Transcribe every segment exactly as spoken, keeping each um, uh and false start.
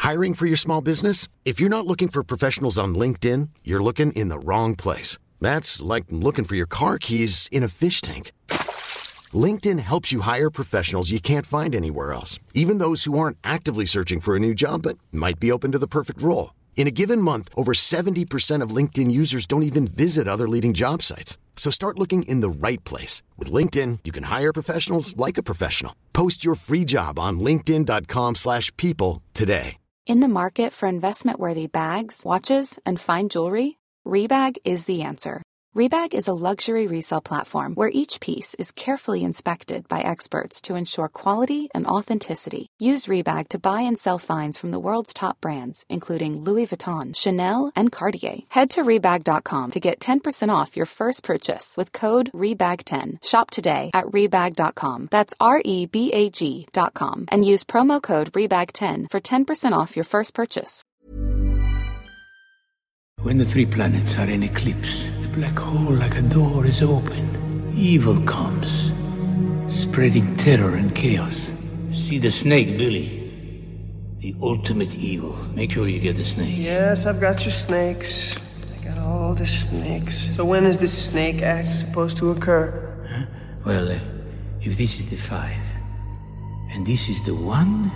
Hiring for your small business? If you're not looking for professionals on LinkedIn, you're looking in the wrong place. That's like looking for your car keys in a fish tank. LinkedIn helps you hire professionals you can't find anywhere else, even those who aren't actively searching for a new job but might be open to the perfect role. In a given month, over seventy percent of LinkedIn users don't even visit other leading job sites. So start looking in the right place. With LinkedIn, you can hire professionals like a professional. Post your free job on linkedin.com slash people today. In the market for investment-worthy bags, watches, and fine jewelry, Rebag is the answer. Rebag is a luxury resale platform where each piece is carefully inspected by experts to ensure quality and authenticity. Use Rebag to buy and sell finds from the world's top brands, including Louis Vuitton, Chanel, and Cartier. Head to Rebag dot com to get ten percent off your first purchase with code rebag ten. Shop today at Rebag dot com. That's R E B A G dot com. And use promo code rebag ten for ten percent off your first purchase. When the three planets are in eclipse, the black hole like a door is open. Evil comes, spreading terror and chaos. See the snake, Billy. The ultimate evil. Make sure you get the snake. Yes, I've got your snakes. I got all the snakes. So when is this snake act supposed to occur? Huh? Well, uh, if this is the five, and this is the one...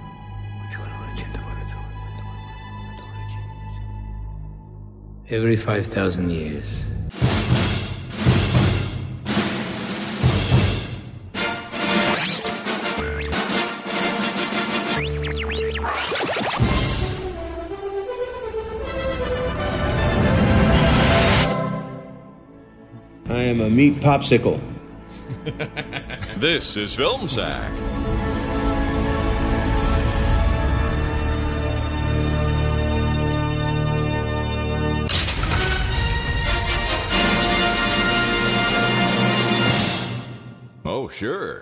Every five thousand years. I am a meat popsicle. This is Film Sack. Oh, sure.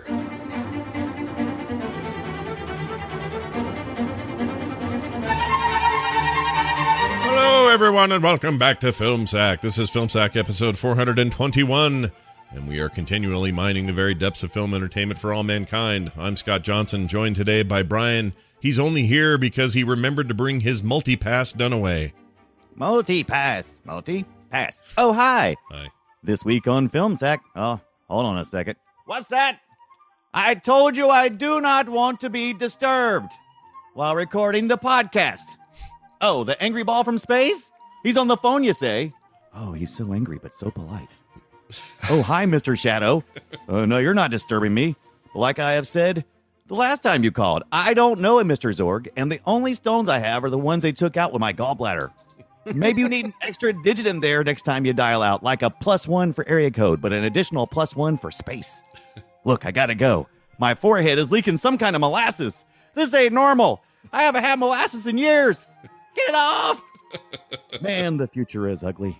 Hello, everyone, and welcome back to Film Sack. This is Film Sack episode four hundred twenty-one, and we are continually mining the very depths of film entertainment for all mankind. I'm Scott Johnson, joined today by Brian. He's only here because he remembered to bring his multi-pass Dunaway. Multi-pass. Multi-pass. Oh, hi. Hi. This week on Film Sack. Oh, hold on a second. What's that? I told you I do not want to be disturbed while recording the podcast. Oh, the angry ball from space? He's on the phone, you say? Oh, he's so angry but so polite. Oh, hi, Mister Shadow. Oh, no, you're not disturbing me. Like I have said the last time you called, I don't know a Mister Zorg, and the only stones I have are the ones they took out with my gallbladder. Maybe you need an extra digit in there next time you dial out, like a plus one for area code, but an additional plus one for space. Look, I gotta go. My forehead is leaking some kind of molasses. This ain't normal. I haven't had molasses in years. Get it off! Man, the future is ugly.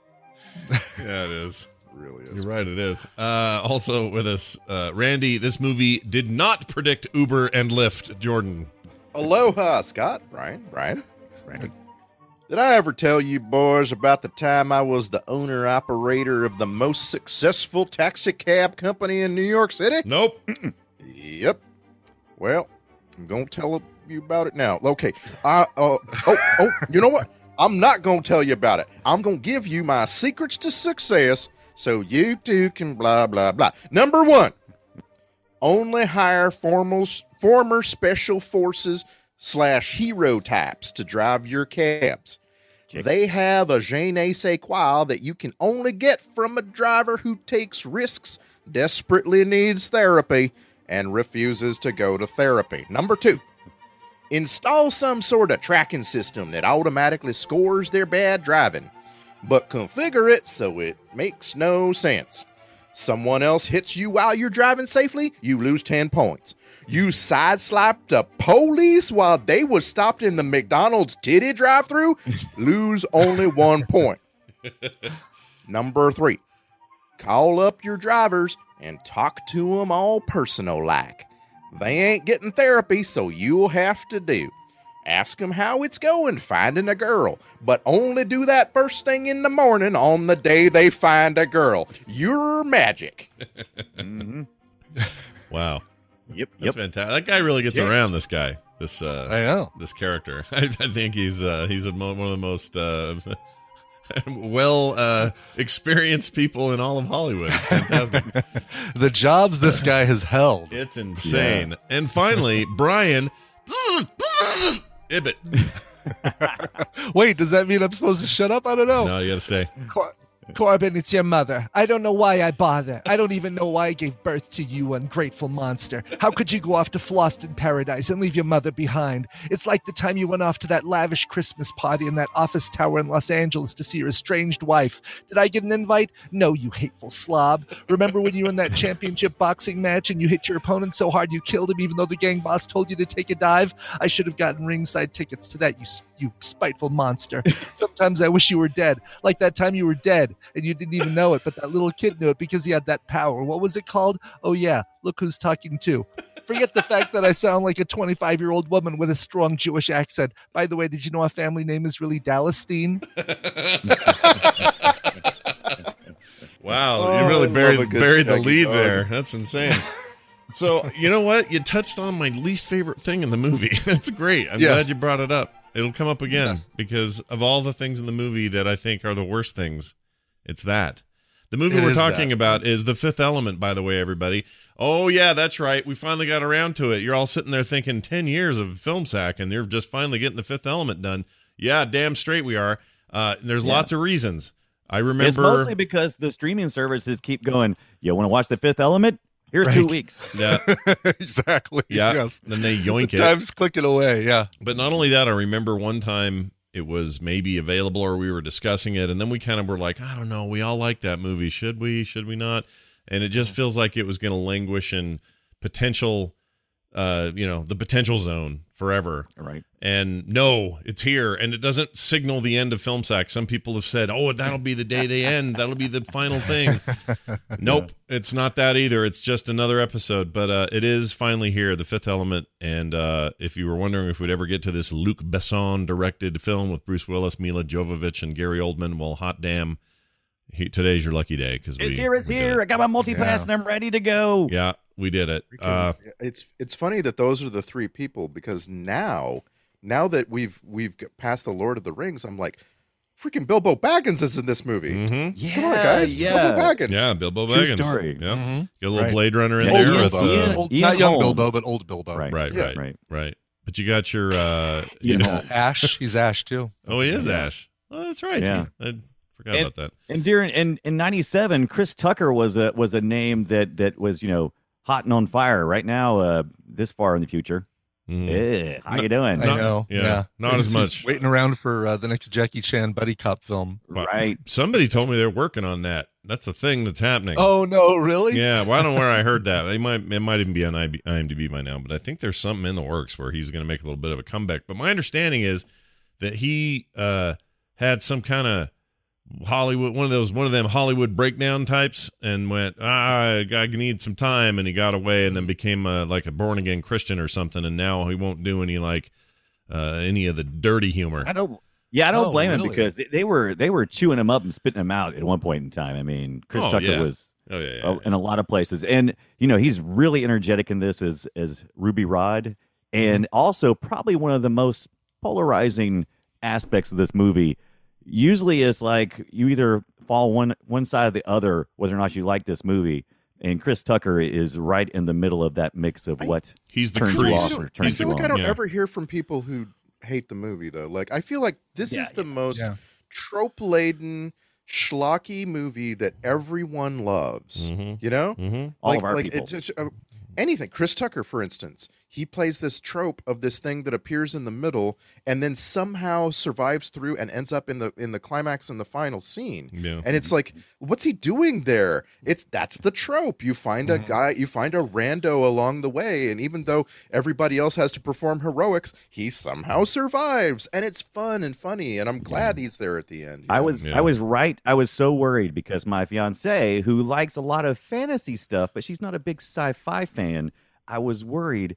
Yeah, it is. It really is. You're right, it is. Uh, also with us, uh, Randy, this movie did not predict Uber and Lyft. Jordan. Aloha, Scott. Brian. Brian. Brian. Did I ever tell you boys about the time I was the owner-operator of the most successful taxi cab company in New York City? Nope. Yep. Well, I'm going to tell you about it now. Okay. I, uh, oh, oh, you know what? I'm not going to tell you about it. I'm going to give you my secrets to success so you too can blah, blah, blah. Number one, only hire formal, former special forces slash hero types to drive your cabs. Chicken. They have a je ne sais quoi that you can only get from a driver who takes risks, desperately needs therapy, and refuses to go to therapy. Number two, install some sort of tracking system that automatically scores their bad driving, but configure it so it makes no sense. Someone else hits you while you're driving safely, you lose ten points. You sideswiped the police while they was stopped in the McDonald's titty drive-thru, lose only one point. Number three, call up your drivers and talk to them all personal-like. They ain't getting therapy, so you'll have to do. Ask them how it's going finding a girl, but only do that first thing in the morning on the day they find a girl. You're magic. Mm-hmm. Wow. Yep. That's fantastic. That guy really gets Yeah. around. This guy, this uh, I know. this character. I, I think he's uh, he's a mo- one of the most uh, well uh, experienced people in all of Hollywood. It's fantastic. The jobs this guy has held. It's insane. And finally, Brian Ibbett. Wait, does that mean I'm supposed to shut up? I don't know. No, you got to stay. Cor- Corbin, it's your mother. I don't know why I bother. I don't even know why I gave birth to you, ungrateful monster. How could you go off to Floston Paradise and leave your mother behind? It's like the time you went off to that lavish Christmas party in that office tower in Los Angeles to see your estranged wife. Did I get an invite? No, you hateful slob. Remember when you were in that championship boxing match and you hit your opponent so hard you killed him even though the gang boss told you to take a dive? I should have gotten ringside tickets to that, you you spiteful monster. Sometimes I wish you were dead. Like that time you were dead. And you didn't even know it, but that little kid knew it because he had that power. What was it called? Oh, yeah, look who's talking too. Forget the fact that I sound like a twenty-five-year-old woman with a strong Jewish accent. By the way, did you know our family name is really Dallestein? Wow, Oh, you I really love buried, a good buried the shaggy lead dog. there. That's insane. So, you know what? You touched on my least favorite thing in the movie. That's great. I'm Yes. glad you brought it up. It'll come up again Yes. because of all the things in the movie that I think are the worst things, it's that. The movie It we're is talking that. about is The Fifth Element, by the way, everybody. Oh, yeah, that's right. We finally got around to it. You're all sitting there thinking ten years of film sack, and you're just finally getting The Fifth Element done. Yeah, damn straight we are. Uh, there's Yeah. lots of reasons. I remember... It's mostly because the streaming services keep going, you want to watch The Fifth Element? Here's two Right. weeks. Yeah, Exactly. yeah. Yes. Then they yoink it. Time's clicking away. Yeah. But not only that, I remember one time it was maybe available or we were discussing it, and then we kind of were like, I don't know, we all like that movie. Should we? Should we not? And it just feels like it was going to languish in potential, uh, you know, the potential zone forever. Right. And no, it's here, and it doesn't signal the end of Film Sack. Some people have said, "Oh, that'll be the day they end. That'll be the final thing." Nope, it's not that either. It's just another episode. But uh, it is finally here, The Fifth Element. And uh, if you were wondering if we'd ever get to this Luc Besson directed film with Bruce Willis, Mila Jovovich, and Gary Oldman, well, hot damn, he, today's your lucky day because we It's here, it's we did here. it. I got my multi-pass Yeah. and I'm ready to go. Yeah, we did it. Uh, it's it's funny that those are the three people because now now that we've we've got past the Lord of the Rings, I'm like, freaking Bilbo Baggins is in this movie. mhm. Yeah, Come on, guys, yeah. Bilbo Baggins. Yeah, Bilbo True Baggins. story. Yeah, Mhm. get a little Right. Blade Runner in Yeah, there. Ian- with, uh, Ian- Old, Ian not young Holm. Bilbo, but old Bilbo. Right. right, Yeah. right, Right. right. But you got your, uh, you You know, know. Ash. He's Ash too. oh, he is Yeah. Ash. Oh, that's right. Yeah. I forgot And- about that. And during in in ninety-seven, Chris Tucker was a was a name that that was, you know, hot and on fire right now, uh, this far in the future. Mhm. Eh, how you doing? I know. yeah, Yeah. not as He's much. Waiting around for uh, the next Jackie Chan buddy cop film. Right. Somebody told me they're working on that. That's the thing that's happening. Oh no, really? Yeah, well, I don't know where I heard that. They might, it might even be on I M D B by now, but I think there's something in the works where he's going to make a little bit of a comeback. But my understanding is that he uh, had some kind of Hollywood, one of those, one of them Hollywood breakdown types, and went, ah, I need some time, and he got away, and then became a, like a born again Christian or something, and now he won't do any like uh, any of the dirty humor. I don't. Yeah, I don't Oh, blame him really? because they, they were they were chewing him up and spitting him out at one point in time. I mean, Chris Oh, Tucker yeah. was Oh yeah, yeah, uh, in a lot of places, and you know he's really energetic in this as as Ruby Rod, and Mm-hmm. also probably one of the most polarizing aspects of this movie. Usually, is like you either fall one one side or the other, whether or not you like this movie. And Chris Tucker is right in the middle of that mix of I- what he's the turns you crease. off or I turns feel you like I on. don't Yeah. ever hear from people who hate the movie though. Like I feel like this Yeah, is the most Yeah. trope laden, schlocky movie that everyone loves. Mhm. You know, Mm-hmm. All like of our like people. it just, uh, anything. Chris Tucker, for instance, he plays this trope of this thing that appears in the middle and then somehow survives through and ends up in the in the climax in the final scene. Yeah. And it's like, what's he doing there? It's that's the trope. You find a guy, you find a rando along the way, and even though everybody else has to perform heroics, he somehow survives, and it's fun and funny. And I'm glad he's there at the end. you I know? was Yeah. I was right. I was so worried because my fiance, who likes a lot of fantasy stuff, but she's not a big sci-fi fan, I was worried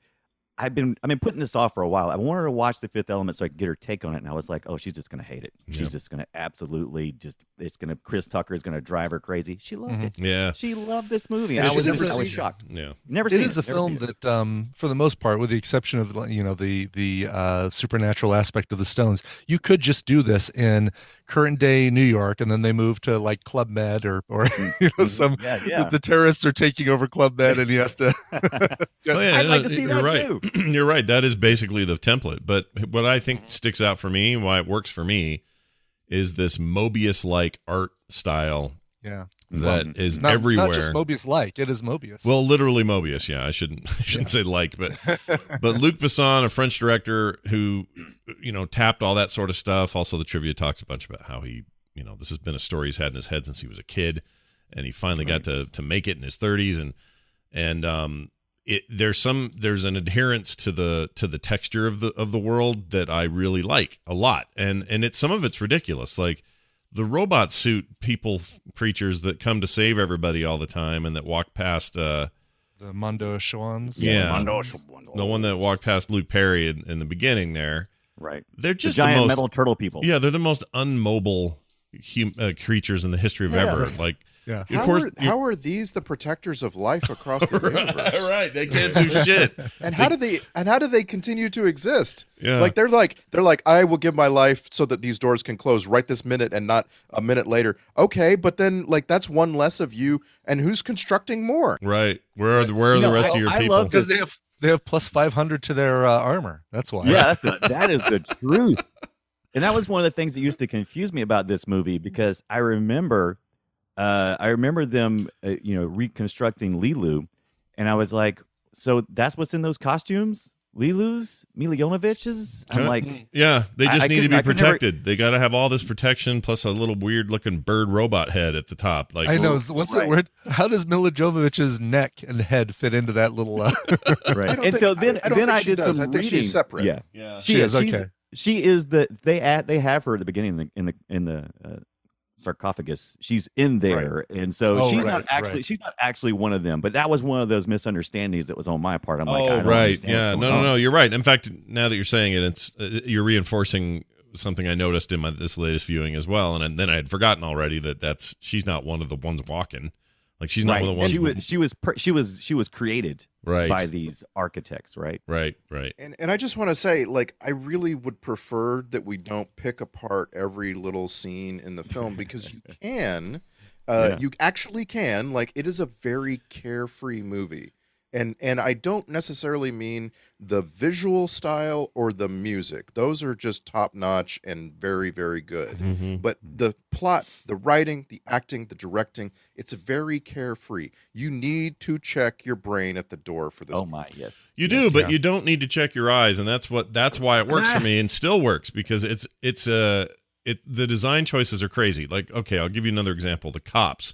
I've been I've been putting this off for a while. I wanted to watch The Fifth Element so I could get her take on it, and I was like, oh, she's just gonna hate it. She's Yep. just gonna absolutely just it's gonna Chris Tucker is gonna drive her crazy. She loved Mhm. it. Yeah. She loved this movie. And And I was she's just, never I was seen it. shocked. Yeah. Never It seen is it. a Never film seen it. that, um, for the most part, with the exception of you know the the uh, supernatural aspect of the Stones, you could just do this in current day New York, and then they move to like Club Med or or you know some Yeah, yeah. The, the terrorists are taking over Club Med, and he has to. Oh, yeah, I'd like no, to see you're that right. too. You're right. That is basically the template. But what I think sticks out for me, why it works for me, is this Mobius-like art style Yeah, that is not, everywhere. Not just Mobius like it is Mobius. Well, literally Mobius. Yeah, I shouldn't I shouldn't say like, but but Luc Besson, a French director who you know tapped all that sort of stuff. Also, the trivia talks a bunch about how he you know this has been a story he's had in his head since he was a kid, and he finally got to to make it in his thirties, and and um. It, there's some there's an adherence to the to the texture of the of the world that I really like a lot, and and it's some of it's ridiculous, like the robot suit people creatures that come to save everybody all the time and that walk past uh the Mondo Schwans. yeah Mondo- the one that walked past Luke Perry in, in the beginning there. Right. They're The just the, giant most metal turtle people. yeah they're the most unmobile hum, uh, creatures in the history of Yeah. ever. Like Yeah. of How, course are, how are these the protectors of life across the universe? right they can't do shit. And how do they and how do they continue to exist? Yeah. Like they're like they're like I will give my life so that these doors can close right this minute and not a minute later. Okay, but then like that's one less of you, and who's constructing more? Right, where are the where are You the know, rest I- of your I people? love Because they have they have plus five hundred to their uh, armor. That's why. Yeah, that's the, that is the truth. And that was one of the things that used to confuse me about this movie because I remember, uh, I remember them, uh, you know, reconstructing Lilu, and I was like, so that's what's in those costumes, Lilu's, Mila Jovovich's. I'm Huh? like, Yeah, they I- just I need to couldn't- be I could never- protected. They got to have all this protection plus a little weird looking bird robot head at the top. Like I know. What's Right. it? Where, how does Mila Jovovich's neck and head fit into that little? Uh... right. don't And think- so then, I don't then think I she did does. some I think she's reading. separate. Yeah, Yeah. she, She is. is, She's, okay. she is the they at they have her at the beginning in the in the, in the uh, sarcophagus. She's in there, and so Oh, she's right, not actually right. she's not actually one of them. But that was one of those misunderstandings that was on my part. I'm like, I Oh, don't right. understand Yeah. what's No, going no, on. no. You're right. In fact, now that you're saying it, it's uh, you're reinforcing something I noticed in my this latest viewing as well, and then I had forgotten already that that's she's not one of the ones walking. Like she's not Right. one of the ones. She was she was per, she was she was created right. by these architects, right? right. Right. And and I just want to say, like, I really would prefer that we don't pick apart every little scene in the film because you can, uh, Yeah. you actually can. Like, it is a very carefree movie, and and I don't necessarily mean the visual style or the music; those are just top notch and very very good. Mhm. But the plot, the writing, the acting, the directing, it's very carefree. You need to check your brain at the door for this. Oh my, yes. You do, Yes. but Yeah. you don't need to check your eyes, and that's what that's why it works for me, and still works because it's it's uh it the design choices are crazy. Like, okay, I'll give you another example. The cops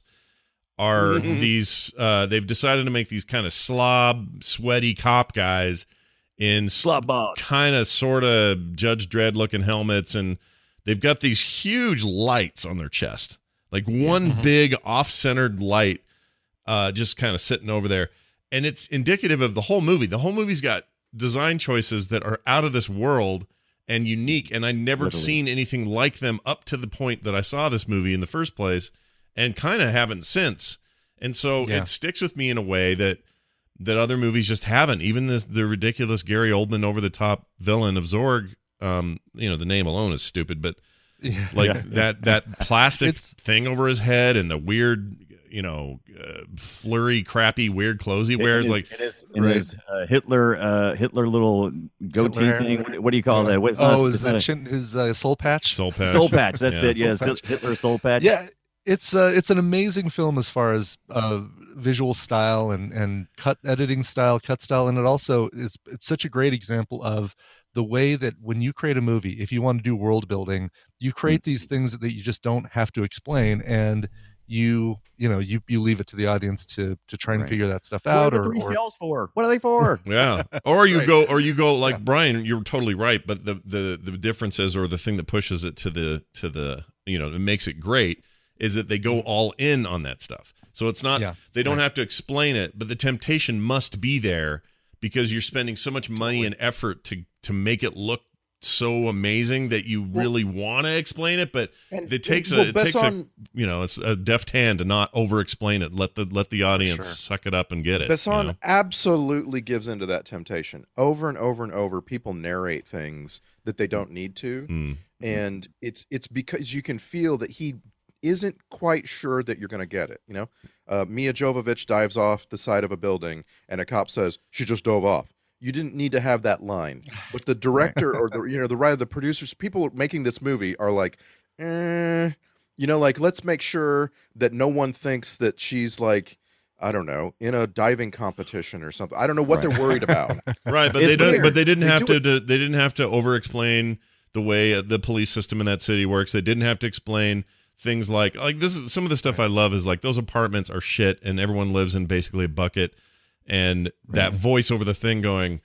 are Mhm. these uh they've decided to make these kind of slob, sweaty cop guys in Slop ball. kind of sort of Judge Dredd looking helmets, and they've got these huge lights on their chest, like one big off-centered light, uh, just kind of sitting over there, and it's indicative of the whole movie. The whole movie's got design choices that are out of this world and unique, and I never Literally. seen anything like them up to the point that I saw this movie in the first place, and kind of haven't since. And so Yeah. it sticks with me in a way that that other movies just haven't. Even this the ridiculous Gary Oldman over the top villain of Zorg. Um, you know, the name alone is stupid, but Yeah. like Yeah. that that plastic It's- thing over his head and the weird, you know, uh, flurry, crappy, weird clothes he wears. It is- like it is, it Right. is, uh, Hitler, uh, Hitler little goatee Hitler hair. thing. What, what do you call that? What's not- Oh, it's is not that a- chin, his uh, soul patch? soul patch. soul patch? That's Yeah. it. Yeah, Soul patch. Hitler soul patch. Yeah, it's uh, it's an amazing film as far as uh, visual style and and cut editing style, cut style, and it also is it's such a great example of the way that when you create a movie, if you want to do world building, you create these things that you just don't have to explain, and you you know you you leave it to the audience to to try and Right. figure that stuff What are out, the or, three or shells for? What are they for? Yeah. Or you Right. go or you go like Brian, you're totally right, but the the the difference is, or the thing that pushes it to the to the you know, it makes it great, is that they go all in on that stuff. So it's not Yeah. they don't Right. have to explain it, but the temptation must be there because you're spending so much money and effort to to make it look so amazing that you really want to explain it, but And- it takes well, a it takes a Besson- you know it's a deft hand to not over explain it. Let the let the audience sure. suck it up and get it. Besson you know? absolutely gives into that temptation. Over and over and over, people narrate things that they don't need to, Mm. and it's it's because you can feel that he isn't quite sure that you're going to get it. You know, uh, Mia Jovovich dives off the side of a building, and a cop says she just dove off. You didn't need to have that line, but the director or the you know the writer, the producers, people making this movie are like, eh, you know, like let's make sure that no one thinks that she's like, I don't know, in a diving competition or something. I don't know what Right. they're worried about. Right, but It's they don't. weird. But they didn't They have do to. to they didn't have to over explain the way the police system in that city works. They didn't have to explain things like like this. Is, some of the stuff I love is like those apartments are shit, and everyone lives in basically a bucket, and that voice over the thing going.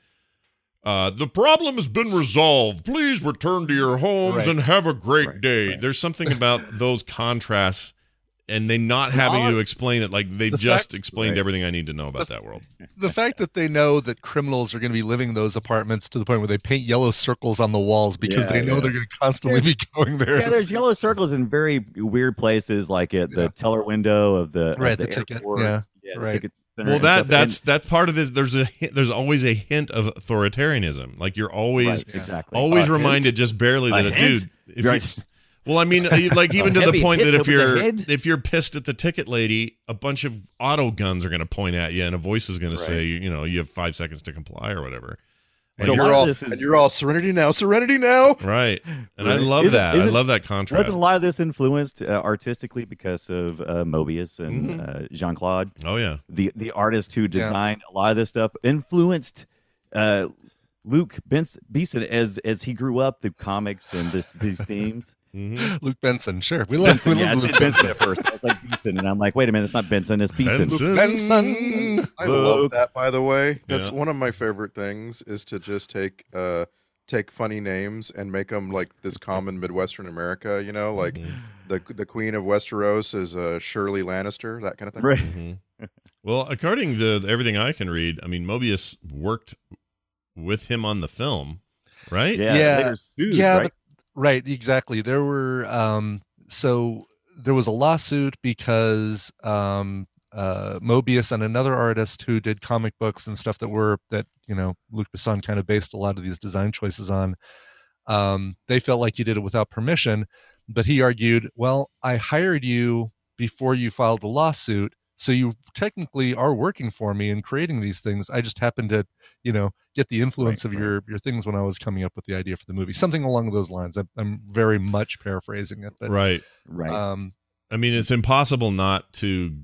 Uh, the problem has been resolved. Please return to your homes Right. and have a great Right, day. right. There's something about those contrasts, and they not having to explain it. Like they've The just fact- explained Right. everything I need to know about that world. The fact that they know that criminals are going to be living in those apartments to the point where they paint yellow circles on the walls because Yeah, they know yeah. they're going to constantly be going there. Yeah, there's yellow circles in very weird places, like at the Yeah. teller window of the Right, of the, the ticket, airport. yeah, the right. ticket center Well, and that stuff. that's that's part of this. There's a hi- there's always a hint of authoritarianism. Like you're And- always right, exactly. always A reminded hint? just barely that A a, hint? dude. If Right. you, well, I mean, uh, like even to the heavy point hit that if over the you're head? if you're pissed at the ticket lady, a bunch of auto guns are going to point at you, and a voice is going Right. to say, you know, you have five seconds to comply or whatever. And So you're a lot of all this is- and you're all serenity now, serenity now. Right, and I Right. love Isn't- that. I isn't- love that contrast. Wasn't a lot of this influenced uh, artistically because of uh, Mobius and Mhm. uh, Jean Claude, Oh yeah, the the artist who designed a lot of this stuff, influenced uh, Luke Benson, Beeson as as he grew up through comics and this, these themes. hmm Luke Benson, sure. We love, we yeah, I love said Luke Benson at first. I was like Beeson, and I'm like, wait a minute, it's not Benson, it's Beeson. Benson. Benson. I love Luke. that, by the way. That's Yeah. one of my favorite things is to just take uh take funny names and make them like this common Midwestern America. You know, like Mhm. the the Queen of Westeros is uh, Shirley Lannister, that kind of thing. Right. Mhm. Well, according to everything I can read, I mean, Mobius worked with him on the film, right? Yeah. Yeah. Later sued, yeah, right? but- right, exactly. There were um so there was a lawsuit because um uh Mobius and another artist who did comic books and stuff that were that, you know, Luc Besson kind of based a lot of these design choices on. Um they felt like you did it without permission, but he argued, well, I hired you before you filed the lawsuit, so you technically are working for me in creating these things. I just happened to, you know, get the influence Right, of your your things when I was coming up with the idea for the movie. Something along those lines. I'm, I'm very much paraphrasing it, but Right. Right. um, I mean, it's impossible not to.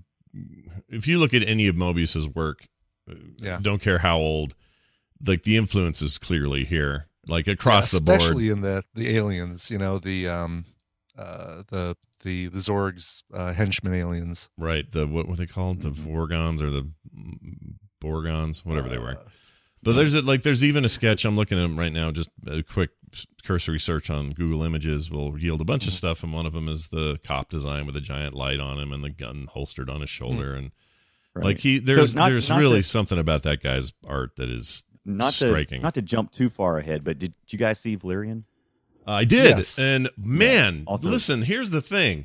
If you look at any of Mobius's work, uh, Yeah. don't care how old, like the influence is clearly here, like across yeah, the board. especially in the the aliens. You know, the um, uh, the the the Zorg's uh, henchmen aliens. Right. The what were they called? The Mhm. Vorgons or the mm, Borgons, whatever they were. Uh, But there's a, like there's even a sketch I'm looking at them right now. Just a quick cursory search on Google Images will yield a bunch of stuff, and one of them is the cop design with a giant light on him and the gun holstered on his shoulder, and right. like he there's not- there's not really to- something about that guy's art that is not striking. to not to jump too far ahead, but did you guys see Valerian? I did, Yes. and man, also- listen. Here's the thing.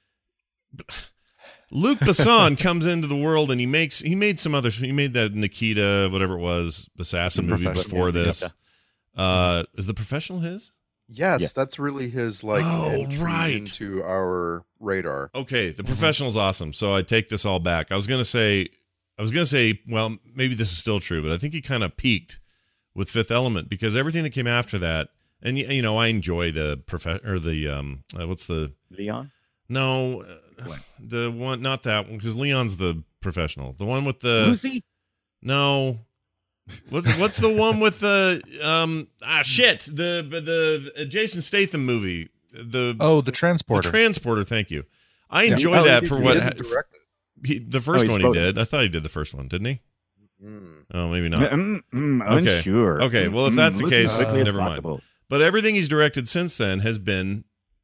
Luc Besson comes into the world, and he makes he made some other. He made that Nikita, whatever it was, assassin The movie Professional, before yeah. this. Uh, is the Professional his? Yes, Yes. that's really his like Oh, entry right. into our radar. Okay, the Professional's awesome. So I take this all back. I was gonna say, I was gonna say, well, maybe this is still true, but I think he kind of peaked with Fifth Element because everything that came after that, and y- you know, I enjoy the prof or the um, uh, what's the Leon? no, uh, the one, not that one because Leon's the Professional. The one with the Lucy? no. What's what's the one with the um ah shit the the Jason Statham movie the oh, the the transporter. Transporter. Thank you. I Yeah. enjoy Oh, he that did- for he what didn't direct it. he, the first he's one he both. did. I thought he did the first one, didn't he? Mm. Oh, maybe not. Mm, mm, Okay. Unsure. Okay, well, if Mm, that's the look as case, quickly as never mind. possible. But everything he's directed since then has been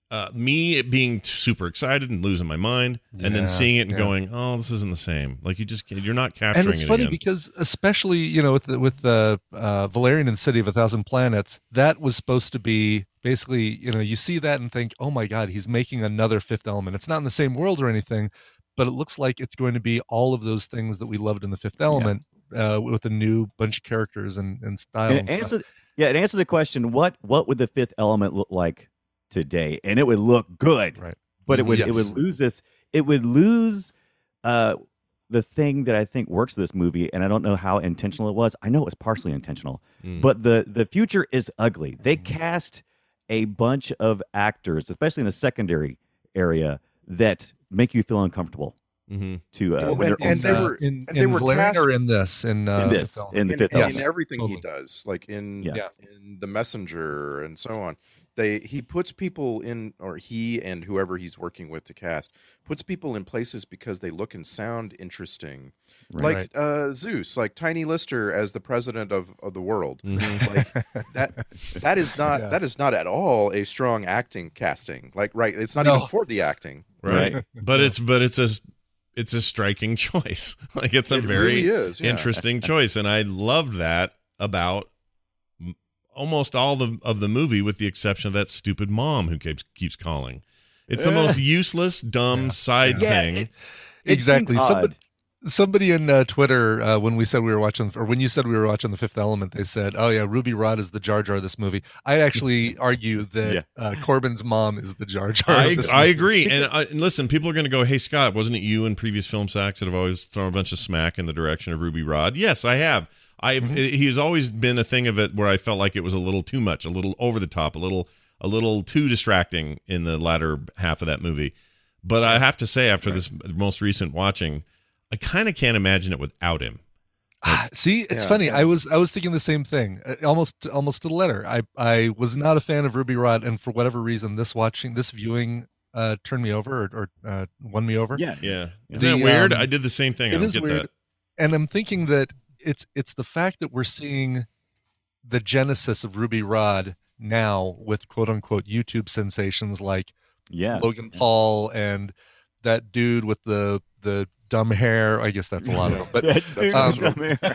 uh, me being super excited and losing my mind, and Yeah, then seeing it and yeah. going, "Oh, this isn't the same." Like you just you're not capturing And it's it funny again. because, especially you know, with the, with the uh, Valerian and the City of a Thousand Planets, that was supposed to be basically, you know, you see that and think, "Oh my God, he's making another Fifth Element." It's not in the same world or anything, but it looks like it's going to be all of those things that we loved in the Fifth Element, uh, with a new bunch of characters and, and style. And And it stuff. answer, yeah, to answer the question, what what would the Fifth Element look like today? And it would look good, Right. but it would it Yes. would lose this. It would lose uh, the thing that I think works for this movie, and I don't know how intentional it was. I know it was partially intentional, Mm. but the the future is ugly. They cast a bunch of actors, especially in the secondary area, that make you feel uncomfortable. Mm-hmm. To uh, Well, when and- they're and they uh, were- in, and they in were Valerian cast- or in this in, uh, in this Fifth Element? in the in, Fifth in Element. everything Totally. he does, like in Yeah. in the Messenger and so on. They he puts people in, or he and whoever he's working with to cast puts people in places because they look and sound interesting. Right. Like uh, Zeus, like Tiny Lister as the president of, of the world. Mhm. Like that that is not Yeah. that is not at all a strong acting casting. Like right, it's not No. even for the acting. Right. Right. But it's but it's a it's a striking choice. Like it's a It very really is, yeah. interesting choice, and I loved that about m- almost all the of the movie, with the exception of that stupid mom who keeps keeps calling. It's the most useless, dumb Yeah. side Yeah, thing. it- it Exactly. seemed Somebody, odd. somebody in uh, Twitter, uh, when we said we were watching, or when you said we were watching The Fifth Element, they said, "Oh yeah, Ruby Rod is the Jar Jar of this movie." I actually argue that Yeah. uh, Corbin's mom is the Jar Jar. I, of this I movie. agree. And, I, and listen, people are going to go, "Hey, Scott, wasn't it you in previous film sacks that have always thrown a bunch of smack in the direction of Ruby Rod?" Yes, I have. I Mm-hmm. He has always been a thing of it where I felt like it was a little too much, a little over the top, a little a little too distracting in the latter half of that movie. But I have to say, after this most recent watching, I kind of can't imagine it without him. Ah, See, it's Yeah, funny. yeah. I was I was thinking the same thing, uh, almost almost to the letter. I I was not a fan of Ruby Rod, and for whatever reason, this watching this viewing uh, turned me over or, or uh, won me over. Yeah. Yeah, isn't The, that weird? um, I did the same thing. I It don't is get weird, that. and I'm thinking that it's it's the fact that we're seeing the genesis of Ruby Rod now with quote unquote YouTube sensations like Yeah. Logan Paul and that dude with the the dumb hair. I guess that's a lot of them, but That dude um, was dumb here.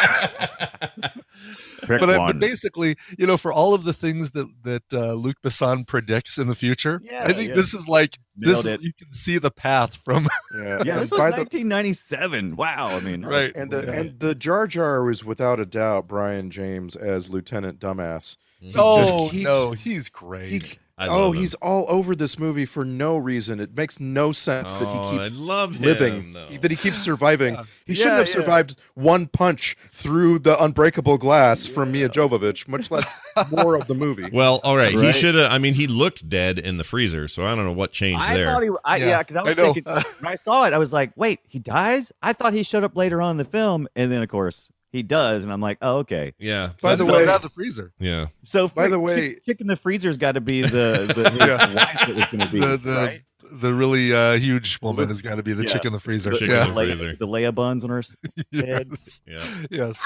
Pick but, uh, one. but basically, you know, for all of the things that that uh, Luc Besson predicts in the future, Yeah, I think yeah. this is like this. Nailed Is, it. you can see the path from Yeah, yeah, and this was by the- nineteen ninety-seven. Wow. I mean, Right. and the Yeah. and the Jar Jar was without a doubt Brian James as Lieutenant Dumbass. He oh just keeps- no, he's great. He, I oh, love him. he's all over this movie for no reason. It makes no sense that Oh, he I keeps love him, living, though. that he keeps surviving. He Yeah, shouldn't have yeah. survived one punch through the unbreakable glass from Mia Jovovich, much less more of the movie. Well, all right. He Right. should have. I mean, he looked dead in the freezer, so I don't know what changed I there. thought he, I, Yeah, yeah, because I was I know. thinking when I saw it, I was like, "Wait, he dies?" I thought he showed up later on in the film, and then of course he does, and I'm like, "Oh, okay." yeah. By the So way- out of the freezer. Yeah. So By the frick- way- chick, chick in the freezer's got to be the the his Yeah. wife that was going to be The the right? the really uh, huge woman has got to be the Yeah. chick in the freezer. The, Chick yeah. in the Leia, freezer. the Leia buns on her s- head. yes. Yeah. Yes.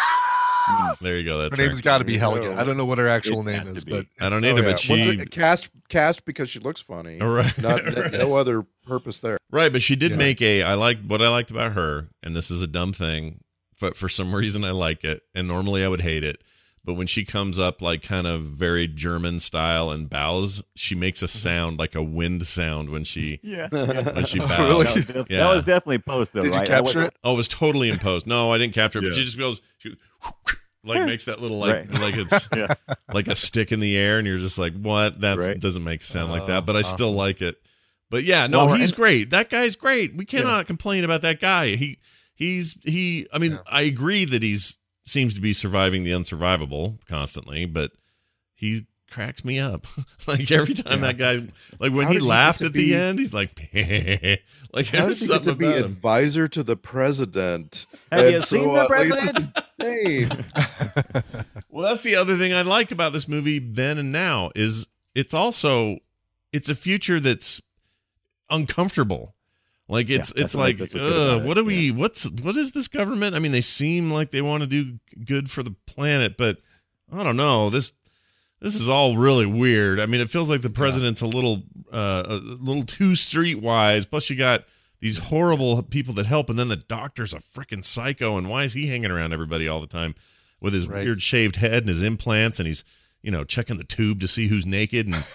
There you go. That's Her name's right. got to be There you Helga. go. I don't know what her actual It name has is, to but I don't Oh, either, yeah. but she Once it- cast cast because she looks funny. Oh, right. Not, no Yes. other purpose there. Right, but she did Yeah. make a. I like what I liked about her, and this is a dumb thing, but for some reason I like it, and normally I would hate it. But when she comes up like kind of very German style and bows, she makes a sound like a wind sound when she Yeah, when she Oh, bows. really? That was, def- Yeah. that was definitely post though, did you right? That capture wasn't- it? Oh, it was totally imposed. No, I didn't capture it. But Yeah. she just goes, she, like makes that little like Right. like it's Yeah. like a stick in the air, and you're just like, what? That Right. doesn't make sense like Oh, that. But I still awesome. like it. But yeah, no, Well, he's and- great. That guy's great. We cannot complain about that guy. He he's he. I mean, Yeah. I agree that he's seems to be surviving the unsurvivable constantly, but he cracks me up. Like every time Yeah. that guy, like when How he did he get laughed to at be- the end, he's like, like How there's did he get to something be about him. advisor to the president? Have And you so seen the on. Like, it's president? just insane. Well, that's the other thing I like about this movie then and now is it's also it's a future that's uncomfortable. Like it's Yeah, it's that's what like makes it so good uh, about it, what do we what's what is this government? I mean, they seem like they want to do good for the planet, but I don't know. This this is all really weird. I mean, it feels like the president's a little uh, a little too streetwise. Plus, you got these horrible people that help, and then the doctor's a freaking psycho. And why is he hanging around everybody all the time with his Right. weird shaved head and his implants, and he's, you know, checking the tube to see who's naked? And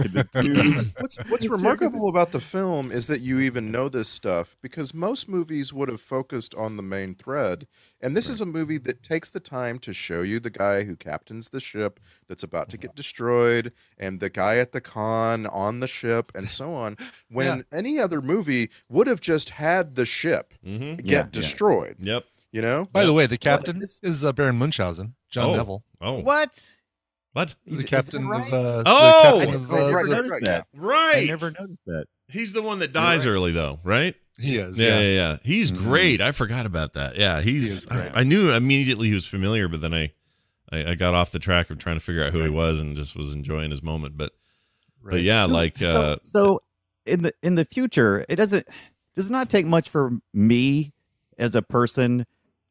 What's what's remarkable about the film is that you even know this stuff, because most movies would have focused on the main thread, and this is a movie that takes the time to show you the guy who captains the ship that's about to get destroyed, and the guy at the con on the ship, and so on. When any other movie would have just had the ship Mhm. get Yeah, yeah. destroyed. Yep. You know. By Yep. the way, the captain it's- is uh, Baron Munchausen, John Oh. Neville. Oh, What? what? The Is- captain is that right? of. Uh, Oh! the captain of, Oh, uh, right, the- right, noticed right, that. Right. I never noticed that. He's the one that dies right. early, though, right? He is. Yeah, Yeah. yeah, yeah. He's Mhm. great. I forgot about that. Yeah, he's. is I, great. I knew immediately he was familiar, but then I, I, I got off the track of trying to figure out who he was and just was enjoying his moment. But, but Right. yeah, So- like, so, uh, so in the in the future, it doesn't does not take much for me as a person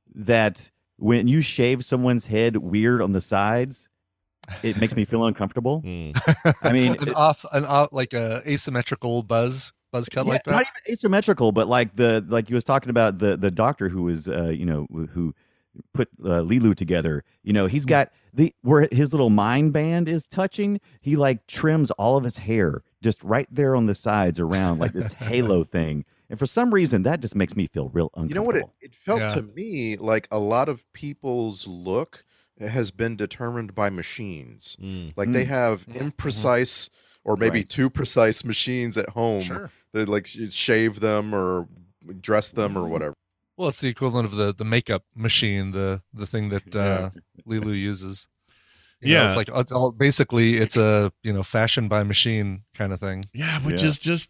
that when you shave someone's head weird on the sides, it makes me feel uncomfortable. hmm. I mean, an it- off, an off, like a asymmetrical buzz, buzz cut yeah, like that. not even asymmetrical, but like the like you was talking about the the doctor who was uh you know who put uh, Lilu together. You know, he's got the where his little mind band is touching. He like trims all of his hair just right there on the sides around like this halo thing. And for some reason, that just makes me feel real uncomfortable. You know what? It, it felt Yeah. to me like a lot of people's look has been determined by machines. Mm. Like they Mm. have Mhm. imprecise or maybe Right. too precise machines at home. Sure. They like sh- shave them or dress them or whatever. Well, it's the equivalent of the the makeup machine, the the thing that uh, Lilu uses. You know, Yeah. it's like it's all basically it's a you know fashion by machine kind of thing. Yeah, which Yeah. is just,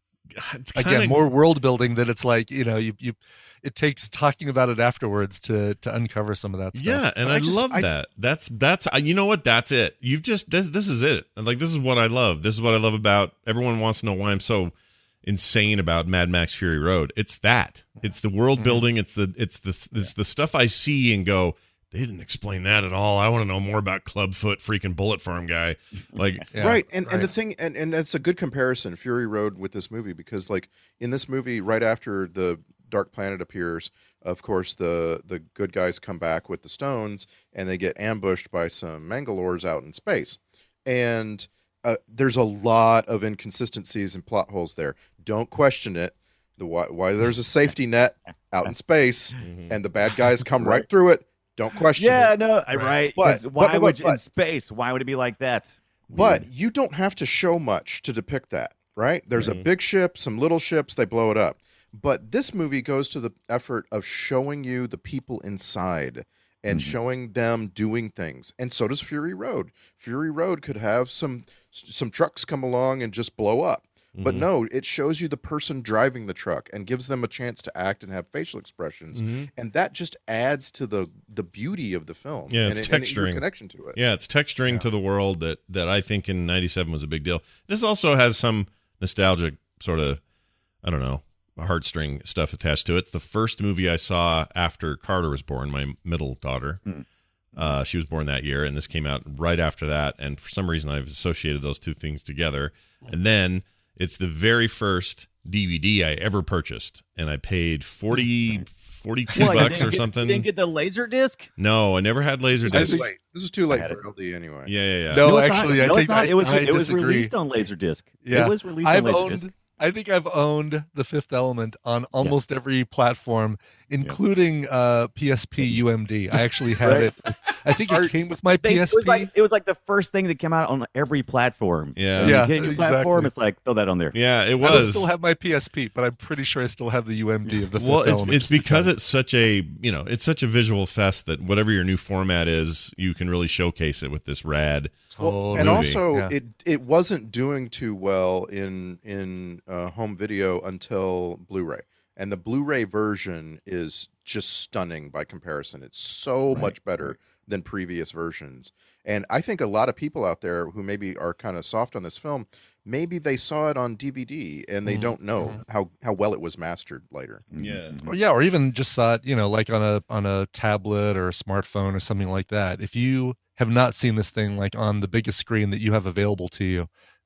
it's kind Again, of more world building that it's like you know you you it takes talking about it afterwards to to uncover some of that stuff. Yeah, and But I I, just- love I- that. That's that's I- you know what? That's it. You've just this, this is it. And like this is what I love. This is what I love about. Everyone wants to know why I'm so insane about Mad Max Fury Road. It's that. It's the world building. It's the it's the it's the stuff I see and go, they didn't explain that at all. I want to know more about Clubfoot, freaking Bullet Farm guy. Like, Yeah, right. And and the right. thing and, and that's a good comparison, Fury Road with this movie, because like in this movie, right after the Dark Planet appears, of course the the good guys come back with the stones and they get ambushed by some Mangalores out in space. And uh, there's a lot of inconsistencies and plot holes there. Don't question it. The why, why there's a safety net out in space mhm. and the bad guys come right through it. Don't question Yeah, it. no, I right. But- 'cause but- why but- would you, in but- space? Why would it be like that? But Weird. you don't have to show much to depict that, right? There's Mhm. a big ship, some little ships, they blow it up. But this movie goes to the effort of showing you the people inside and Mhm. showing them doing things. And so does Fury Road. Fury Road could have some some trucks come along and just blow up. But Mhm. no, it shows you the person driving the truck and gives them a chance to act and have facial expressions. Mhm. And that just adds to the the beauty of the film. Yeah, and it's it- and your texturing. connection to it. Yeah, it's texturing to the world that that I think in ninety-seven was a big deal. This also has some nostalgic sort of, I don't know, heartstring stuff attached to it. It's the first movie I saw after Carter was born, my middle daughter. Hmm. Uh, she was born that year, and this came out right after that. And for some reason, I've associated those two things together. And then it's the very first D V D I ever purchased, and I paid forty, forty-two Well, you bucks didn't or get- something. You didn't get the laser disc? No, I never had laser This is disc. late. This is too late I had for L D anyway. Yeah, yeah, yeah. No, it's not. actually, I No, it's take not. I, It was I it was disagree. released on Laserdisc. Yeah. It was released I've on owned. Laserdisc. I think I've owned The Fifth Element on almost every platform, including uh, P S P U M D. I actually had Right. it. I think Are- it came with my They- P it S P. was like it was like the first thing that came out on every platform. Yeah. When you Yeah, get a new exactly. platform, it's like throw that on there. Yeah, it I don't was. still have my P S P, but I'm pretty sure I still have the U M D of the Fifth Well, it's Element. it's because it's such a you know it's such a visual fest that whatever your new format is, you can really showcase it with this rad. Well, Totally. and movie. also Yeah. it it wasn't doing too well in in uh, home video until Blu-ray, and the Blu-ray version is just stunning by comparison. It's so much better than previous versions, and I think a lot of people out there who maybe are kind of soft on this film, maybe they saw it on D V D and they Mhm. don't know Mhm. how how well it was mastered later. Yeah. Or yeah, or even just saw it, you know, like on a on a tablet or a smartphone or something like that. If you have not seen this thing like on the biggest screen that you have available to you,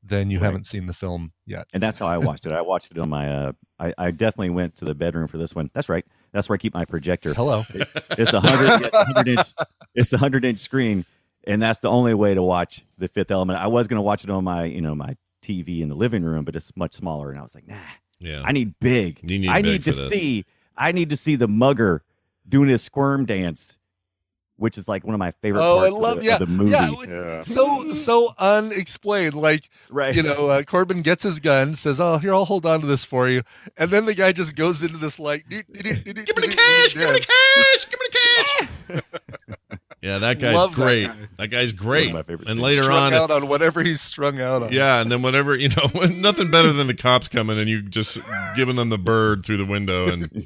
then you Right. haven't seen the film yet. And that's how I watched it. I watched it on my. Uh, I, I definitely went to the bedroom for this one. That's right. That's where I keep my projector. Hello. It, it's a hundred. It's a hundred inch. It's a hundred inch screen, and that's the only way to watch The Fifth Element. I was going to watch it on my, you know, my T V in the living room, but it's much smaller, and I was like, nah. Yeah. I need big. You need I big need for to this. see. I need to see the mugger doing his squirm dance, which is like one of my favorite Oh, I parts love of, the, yeah, of the movie. yeah, Yeah. so so unexplained. Like Right. you know, uh, Corbin gets his gun, says, "Oh, here, I'll hold on to this for you," and then the guy just goes into this like, give Give me the cash! Give me the cash! Give me the cash! Yeah, that guy's Love that great. guy. That, guy's great. One of my favorite And scenes. later strung on, out on whatever he's strung out on. yeah, and then whenever you know, nothing better than the cops coming and you just giving them the bird through the window, and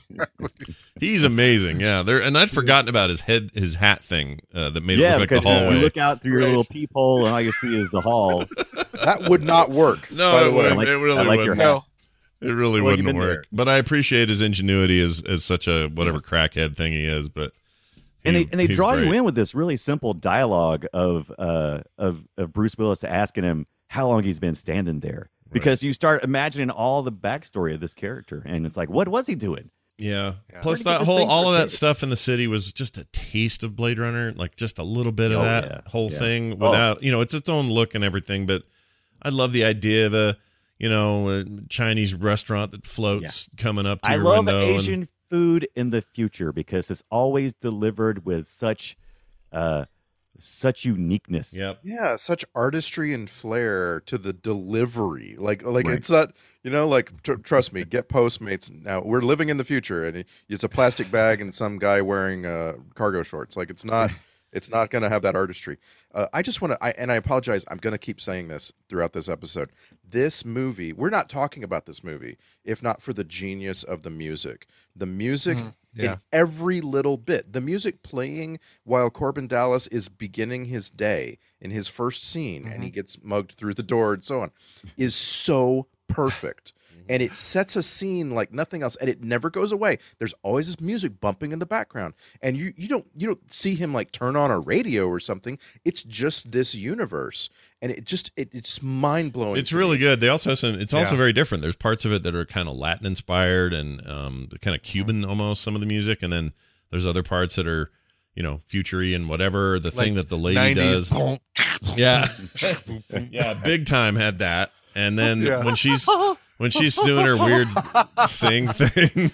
he's amazing. Yeah, there. And I'd forgotten about his head, his hat thing uh, that made it Yeah, look like the because you, hallway. you look out through your Right. little peephole, and all you see is the hall. That would not work. No, by it the way. wouldn't. I like, It really I like your wouldn't. hat. It really Well, you've wouldn't been work. there. But I appreciate his ingenuity as as such a whatever crackhead thing he is. But And he- they and they he's draw great. you in with this really simple dialogue of uh of of Bruce Willis asking him how long he's been standing there, because you start imagining all the backstory of this character, and it's like, what was he doing? Yeah. Yeah. Plus, Where'd he get that this whole thing all for of that kids? stuff in the city was just a taste of Blade Runner, like just a little bit of Oh, that yeah. whole Yeah. thing Oh. without, you know, it's its own look and everything. But I love the idea of a, you know, a Chinese restaurant that floats coming up to I your love window. Asian and, food in the future because it's always delivered with such uh such uniqueness. yep. Yeah, such artistry and flair to the delivery. Like, like Right. it's not, you know, like tr- trust me, get Postmates now. We're living in the future, and it- it's a plastic bag and some guy wearing uh, cargo shorts. Like, it's not, it's not going to have that artistry. Uh, I just want to, I, and I apologize. I'm going to keep saying this throughout this episode. This movie, we're not talking about this movie if not for the genius of the music. The music. Mhm. Yeah. In every little bit, the music playing while Corbin Dallas is beginning his day in his first scene, and he gets mugged through the door and so on, is so perfect. And it sets a scene like nothing else, and it never goes away. There's always this music bumping in the background, and you you don't you don't see him like turn on a radio or something. It's just this universe, and it just it, it's mind blowing. It's really good. They also have some, it's also Yeah. very different. There's parts of it that are kind of Latin inspired and um, kind of Cuban almost, some of the music. And then there's other parts that are, you know, futury and whatever. The thing that the lady nineties. does. Yeah. Yeah. Big time had that. And then Yeah. when she's when she's doing her weird sing thing.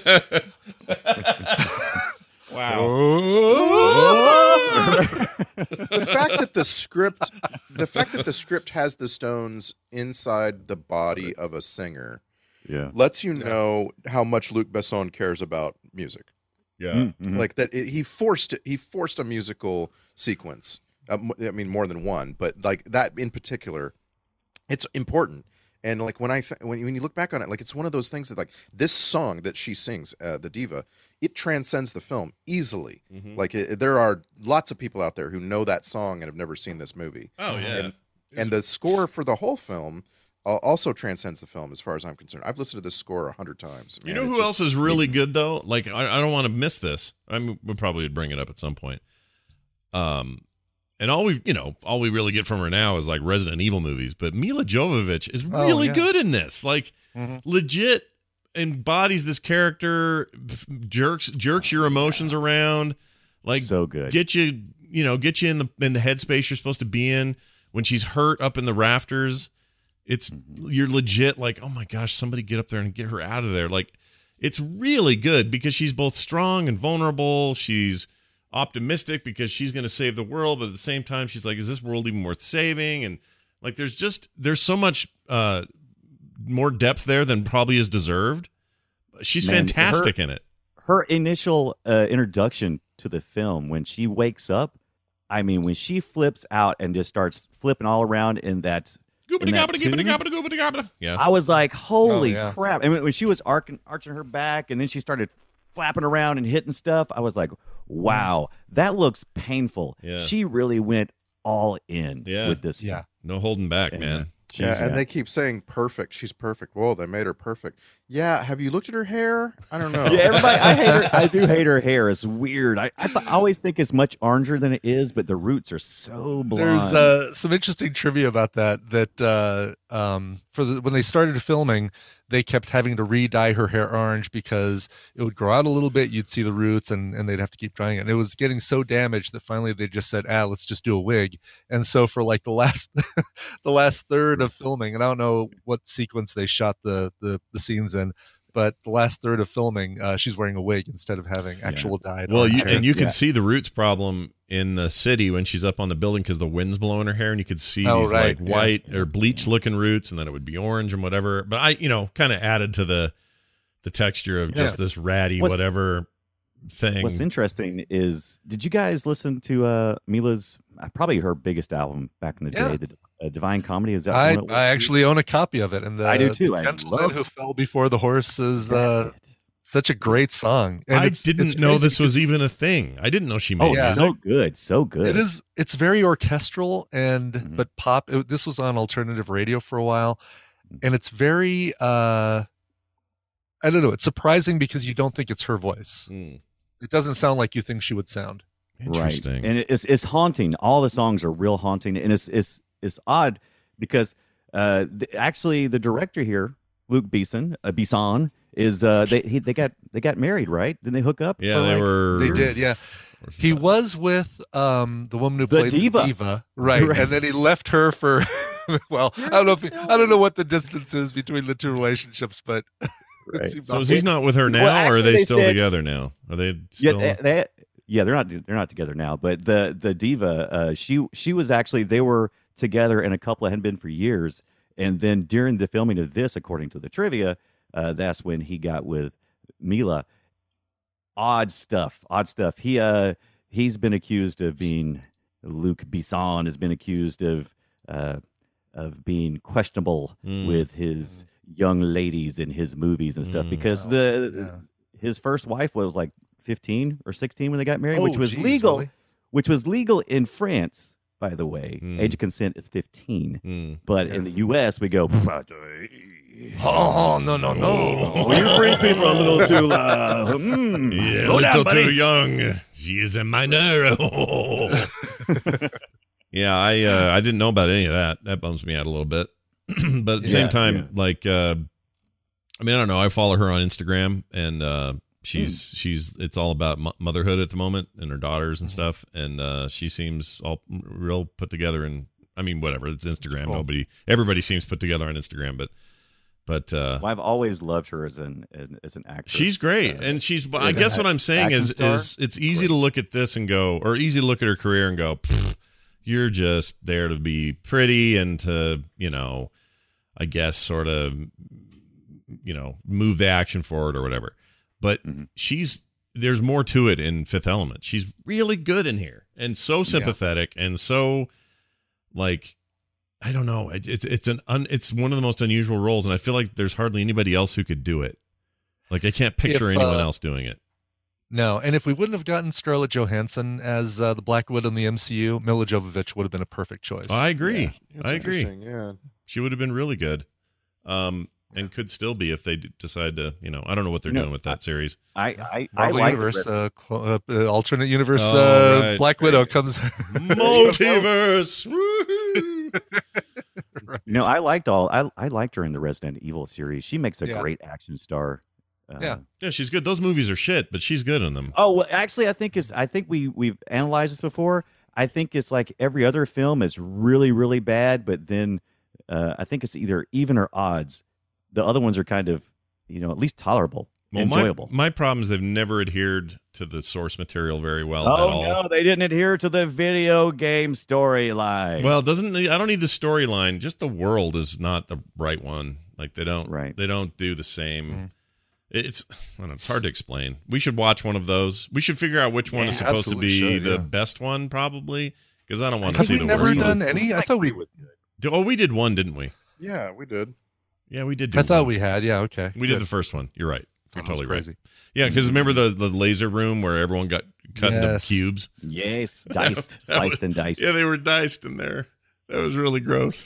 Wow. the fact that the script the fact that the script has the Stones inside the body of a singer Yeah. lets you know how much Luc Besson cares about music. Yeah. Mhm. Like that it, he forced it, he forced a musical sequence. Uh, m- I mean more than one, but like that in particular, it's important. And like when I th- when when you look back on it, like it's one of those things that like this song that she sings, uh, the diva, it transcends the film easily. Mhm. Like it, there are lots of people out there who know that song and have never seen this movie. Oh, yeah. And, and the score for the whole film uh, also transcends the film, as far as I'm concerned. I've listened to this score a hundred times. You Man, know it's who just- else is really good though? Like I, I don't want to miss this. I mean, we'll probably bring it up at some point. Um, and all we, you know, all we really get from her now is like Resident Evil movies. But Mila Jovovich is Oh, really yeah. good in this. Like, Mhm. legit embodies this character, f- jerks jerks your emotions around, like so good. get you, you know, get you in the in the headspace you're supposed to be in. When she's hurt up in the rafters, it's you're legit like, oh my gosh, somebody get up there and get her out of there. Like, it's really good because she's both strong and vulnerable. She's optimistic because she's going to save the world, but at the same time, she's like, is this world even worth saving? And like, there's just there's so much uh, more depth there than probably is deserved. She's Man, fantastic her- in it. Her initial uh, introduction to the film, when she wakes up, I mean, when she flips out and just starts flipping all around in that, in that tune, Yeah. I was like, holy Oh, yeah. crap. And when, when she was arcing, arching her back and then she started flapping around and hitting stuff, I was like, wow, that looks painful. Yeah. She really went all in Yeah. with this Yeah. stuff. No holding back, Yeah. man. Yeah, She's, and they keep saying perfect. She's perfect. Whoa, they made her perfect. Yeah, have you looked at her hair? I don't know. Yeah, everybody. I hate her. I do hate her hair. It's weird. I I, th- I always think it's much oranger than it is, but the roots are so blonde. There's uh, some interesting trivia about that. That uh, um, for the, when they started filming, they kept having to re-dye her hair orange because it would grow out a little bit. You'd see the roots, and, and they'd have to keep drying it. And it was getting so damaged that finally they just said, "Ah, let's just do a wig." And so for like the last, the last third of filming, and I don't know what sequence they shot the the, the scenes in, but the last third of filming, uh, she's wearing a wig instead of having actual yeah. dyed. Well, you, hair. and you can Yeah. see the roots problem in the city when she's up on the building because the wind's blowing her hair, and you could see Oh, these right. like Yeah. white or bleach looking roots, and then it would be orange and whatever. But I, you know, kind of added to the the texture of just Yeah. this ratty What's- whatever thing. What's interesting is, did you guys listen to uh, Mila's uh, probably her biggest album back in the Yeah. day, the uh, Divine Comedy? Is that I, one it was? I actually own a copy of it, and the, I do too. the I Gentleman love- Who Fell Before the Horse is That's uh, it. such a great song. And I it's- didn't it's know crazy this was because even a thing. I didn't know she made Oh, Yeah. music. so good, so good. It is. It's very orchestral and Mhm. but pop. It, this was on alternative radio for a while, Mm-hmm. and it's very. uh I don't know. It's surprising because you don't think it's her voice. Mm, It doesn't sound like you think she would sound. interesting. Right. And it's it's haunting. All the songs are real haunting, and it's it's it's odd because uh, the, actually the director here, Luke Besson, uh, Besson, is uh, they he, they got they got married, right? Didn't they hook up? yeah, for, they like- were. They did, yeah. He was with um the woman who The played diva. the diva, right? Right. And then he left her for. Well, I don't know if he, I don't know what the distance is between the two relationships, but it Right. seemed So is awful. he's not with her now, Well, or are actually, they, they still said- together now? Are they Yeah, still? they, they, yeah, they're not they're not together now. But the the diva, uh, she she was actually they were together, and a couple hadn't been for years. And then during the filming of this, according to the trivia, uh, that's when he got with Mila. Odd stuff, odd stuff. He uh he's been accused of being Luke Besson has been accused of uh of being questionable Mm. with his young ladies in his movies and stuff Mm. because Oh, the yeah. his first wife was like fifteen or sixteen when they got married, which Oh, was geez, legal, really? which was legal in France, by the way. Mm. Age of consent is fifteen, Mm. but in the U S we go. Oh no no no! Oh, you French people are a little too loud. Mm, Yeah, a slow little down, buddy. too young. She is a minor. yeah, I uh, I didn't know about any of that. That bums me out a little bit. But at the same Yeah, time, yeah. like, uh, I mean, I don't know. I follow her on Instagram, and uh, she's Hmm. she's it's all about mo- motherhood at the moment and her daughters Mm-hmm. and stuff. And uh, she seems all real put together. And I mean, whatever. It's Instagram. cool. Nobody, everybody seems put together on Instagram. But but uh, Well, I've always loved her as an as, as an actress. she's great, Uh, and she's. I as an guess what I'm saying action is, star? is it's easy to look at this and go, or easy to look at her career and go, "Pfft, you're just there to be pretty and to, you know, I guess sort of, you know, move the action forward or whatever. But Mhm. she's there's more to it in Fifth Element. She's really good in here and so sympathetic and so like. I don't know. It, it's it's an un, it's one of the most unusual roles, and I feel like there's hardly anybody else who could do it. Like I can't picture If, anyone uh, else doing it. No, and if we wouldn't have gotten Scarlett Johansson as uh, the Black Widow in the M C U, Mila Jovovich would have been a perfect choice. I agree. Yeah, that's I agree. interesting, Yeah. She would have been really good, um, and could still be if they d- decide to. You know, I don't know what they're You know, doing with that series. I I, I Marvel like the Universe, rest- uh, cl- uh, uh, alternate universe, Oh, uh, right. Black Widow comes. Multiverse. Woo-hoo. You know, I liked all. I I liked her in the Resident Evil series. She makes a Yeah. great action star. Uh, Yeah. Yeah, she's good. Those movies are shit, but she's good in them. Oh well, actually, I think it's. I think we we've analyzed this before. I think it's like every other film is really really bad, but then uh, I think it's either even or odds. The other ones are kind of, you know, at least tolerable, Well, my, enjoyable. my problem is they've never adhered to the source material very well at Oh all. no, they didn't adhere to the video game storyline. Well, doesn't I don't need the storyline. Just the world is not the right one. Like they don't. Right. They don't do the same. Mhm. It's I don't know, it's hard to explain. We should watch one of those. We should figure out which one Yeah, is supposed to absolutely be should, the yeah. best one, probably, because I don't want to Have see we the never worst done one. any? I thought we. Oh, we did one, didn't we? Yeah, we did. Yeah, we did. Do I thought one. we had. Yeah. Okay. we did Good. the first one. You're right. You're That was totally right. crazy. Yeah, because remember the the laser room where everyone got cut into Yes. cubes. Yes, diced, That was- sliced and diced. Yeah, they were diced in there. That was really gross.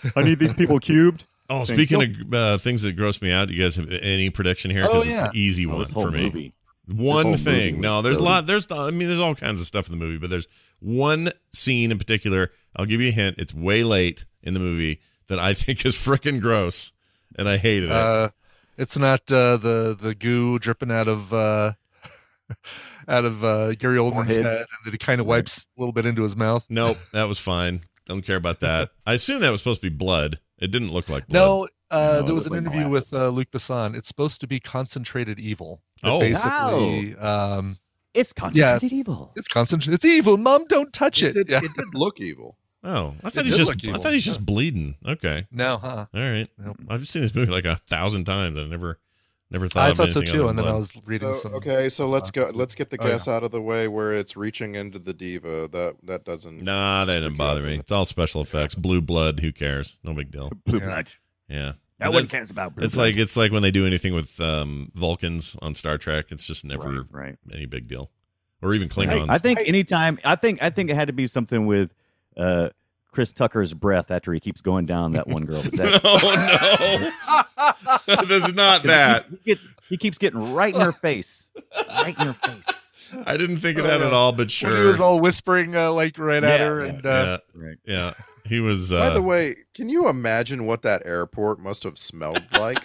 I need these people cubed. Oh, Thank speaking you. of uh, things that gross me out, you guys have any prediction here? Oh, Because yeah. it's an easy Oh, one this whole for me. movie. One whole thing. movie No, was there's a brilliant. lot. There's, I mean, there's all kinds of stuff in the movie, but there's one scene in particular. I'll give you a hint. It's way late in the movie that I think is freaking gross, and I hated it. Uh, it's not uh, the the goo dripping out of uh, out of uh, Gary Oldman's Foreheads. head, and then he kind of wipes a little bit into his mouth. Nope, that was fine. Don't care about that. I assume that was supposed to be blood. It didn't look like blood. No, uh, No, there it was an looked like interview molasses. with uh, Luc Besson. It's supposed to be concentrated evil. That Oh. basically, um, It's concentrated evil. it's concentrated. It's evil. Mom, don't touch it. It did, yeah. it did look evil. Oh, I thought It he's did just. look I evil. thought he's just bleeding. Okay, No, huh? all right. Nope. I've seen this movie like a thousand times. I never, never thought. I of thought so anything too, other and then blood. I was reading So, some. okay, so let's uh, go. Let's get the oh, guess yeah. out of the way where it's reaching into the diva. That that doesn't. Nah, that didn't freak bother out. me. It's all special effects. Blue blood. Who cares? No big deal. Blue Yeah. blood. Yeah. No But one that's- cares about blue It's blood. like it's like when they do anything with um, Vulcans on Star Trek. It's just never Right, right. any big deal, or even Klingons. I think anytime. I think. I think it had to be something with uh, Chris Tucker's breath after he keeps going down that one girl. Is that- no, no, that's not that. He, gets, he keeps getting right in her face, right in her face. I didn't think of that at all, but sure. When he was all whispering uh, like right at Yeah, her, yeah, and uh, yeah, Right. yeah. He was. Uh, By the way, can you imagine what that airport must have smelled like?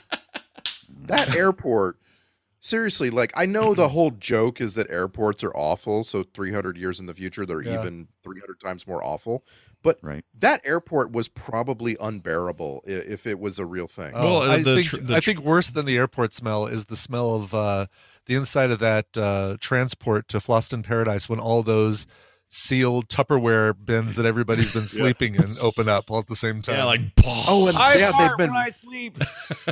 That airport, seriously, like I know the whole joke is that airports are awful, so three hundred years in the future they're Yeah. even three hundred times more awful. But Right. that airport was probably unbearable i- if it was a real thing. Oh, Well, uh, I, the think, tr- the I tr- think worse than the airport smell is the smell of uh, the inside of that uh, transport to Floston Paradise when all those sealed Tupperware bins that everybody's been sleeping in open up all at the same time. yeah, like Oh, and I yeah, they've fart been when I sleep.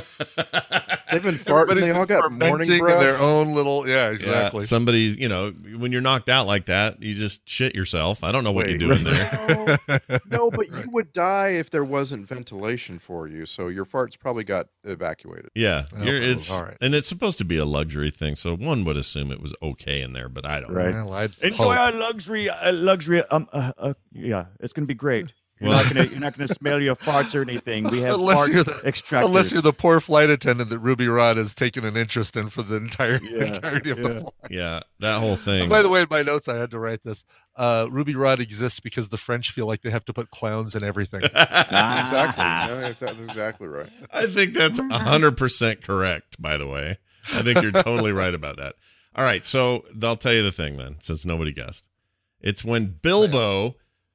they've been farting. Everybody's They all been got morning fermenting in breath. their own little yeah, exactly. Yeah, somebody, you know, when you're knocked out like that, you just shit yourself. I don't know what you Wait, do in there. No, no, but you would die if there wasn't ventilation for you. So your farts probably got evacuated. Yeah, Oh, you're, it's all right. and it's supposed to be a luxury thing, so one would assume it was okay in there, but I don't. Right. know. Well, I'd Enjoy hope. our luxury, uh, luxury. Um, uh, uh, yeah, it's gonna be great. You're Well- not gonna, you're not gonna smell your farts or anything. We have Unless fart you're the- extractors. Unless you're the poor flight attendant that Ruby Rod has taken an interest in for the entire Yeah, entirety of the yeah. flight. Yeah, that whole thing. By the way, in my notes, I had to write this. Uh, Ruby Rod exists because the French feel like they have to put clowns in everything. Ah. Exactly. No, that's that's exactly right. I think that's one hundred percent correct, by the way. I think you're totally right about that. All right, so I'll tell you the thing then, since nobody guessed. It's when Bilbo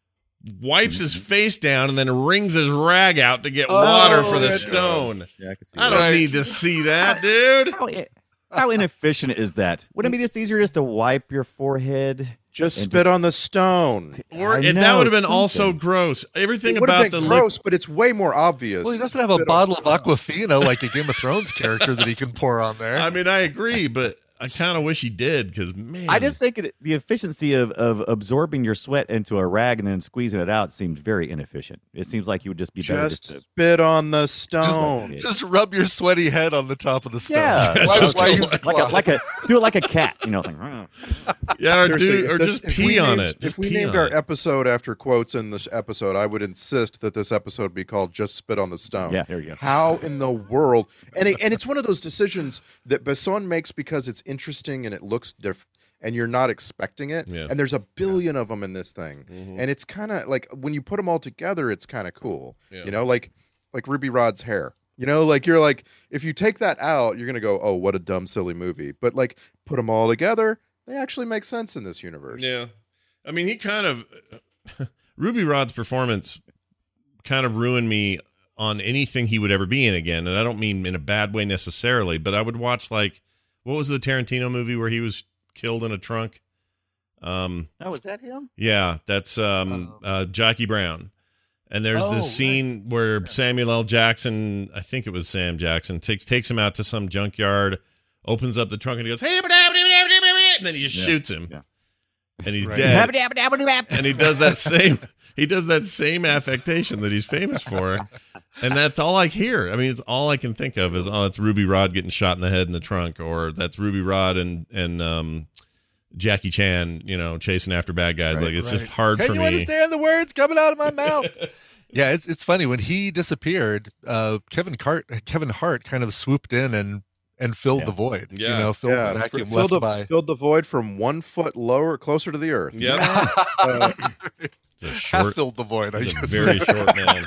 wipes his face down and then wrings his rag out to get water for the yeah, stone. Yeah, I can see I that. don't Right. need to see that, dude. How, i- how inefficient is that? Wouldn't it be just easier just to wipe your forehead? Just And spit just- on the stone. Or I it, that know, would have been also something. gross. Everything It would have about the been lip- gross, but it's way more obvious. Well, he doesn't have a Spit on bottle of stone. Aquafina like a Game of Thrones character that he can pour on there. I mean, I agree, but I kind of wish he did because man, I just think it, the efficiency of, of absorbing your sweat into a rag and then squeezing it out seems very inefficient. It seems like you would just be better Just just to. spit on the stone. Just rub your sweaty head on the top of the stone. Yeah, That's Why- just why cool. use the like a, cloth? like a do it like a cat, you know. Like, "Mm." yeah, or Seriously, do if or this- just if we pee on named- it. Just If we pee named on our it. episode after quotes in this episode, I would insist that this episode be called "Just Spit on the Stone." Yeah, there you go. How in the world? And it, and it's one of those decisions that Besson makes because it's interesting and it looks different, and you're not expecting it. Yeah. And there's a billion of them in this thing, Mhm. and it's kind of like when you put them all together, it's kind of cool. Yeah. You know, like like Ruby Rod's hair. You know, like you're like if you take that out, you're gonna go, oh, what a dumb, silly movie. But like put them all together, they actually make sense in this universe. Yeah. I mean, he kind of Ruby Rod's performance kind of ruined me on anything he would ever be in again. And I don't mean in a bad way necessarily, but I would watch like what was the Tarantino movie where he was killed in a trunk? Um Oh, was that him? yeah, that's um uh Jackie Brown. And there's Oh, this scene where Samuel L. Jackson, I think it was Sam Jackson, takes takes him out to some junkyard, opens up the trunk and he goes, hey, and then he just Yeah, shoots him. yeah. And he's Right. dead. And he does that same he does that same affectation that he's famous for. And that's all I hear. I mean, it's all I can think of is, oh, it's Ruby Rod getting shot in the head in the trunk, or that's Ruby Rod and and um, Jackie Chan, you know, chasing after bad guys. Right, like it's right. just hard Can for you me. understand the words coming out of my mouth? Yeah, it's it's funny when he disappeared. Uh, Kevin Hart, Kevin Hart, kind of swooped in and and filled Yeah. the void. Yeah. You know, filled Yeah, the vacuum filled, left the, by. filled the void from one foot lower, closer to the earth. Yep. Uh, It's a Half short, filled the void. I he's a guess. very short man.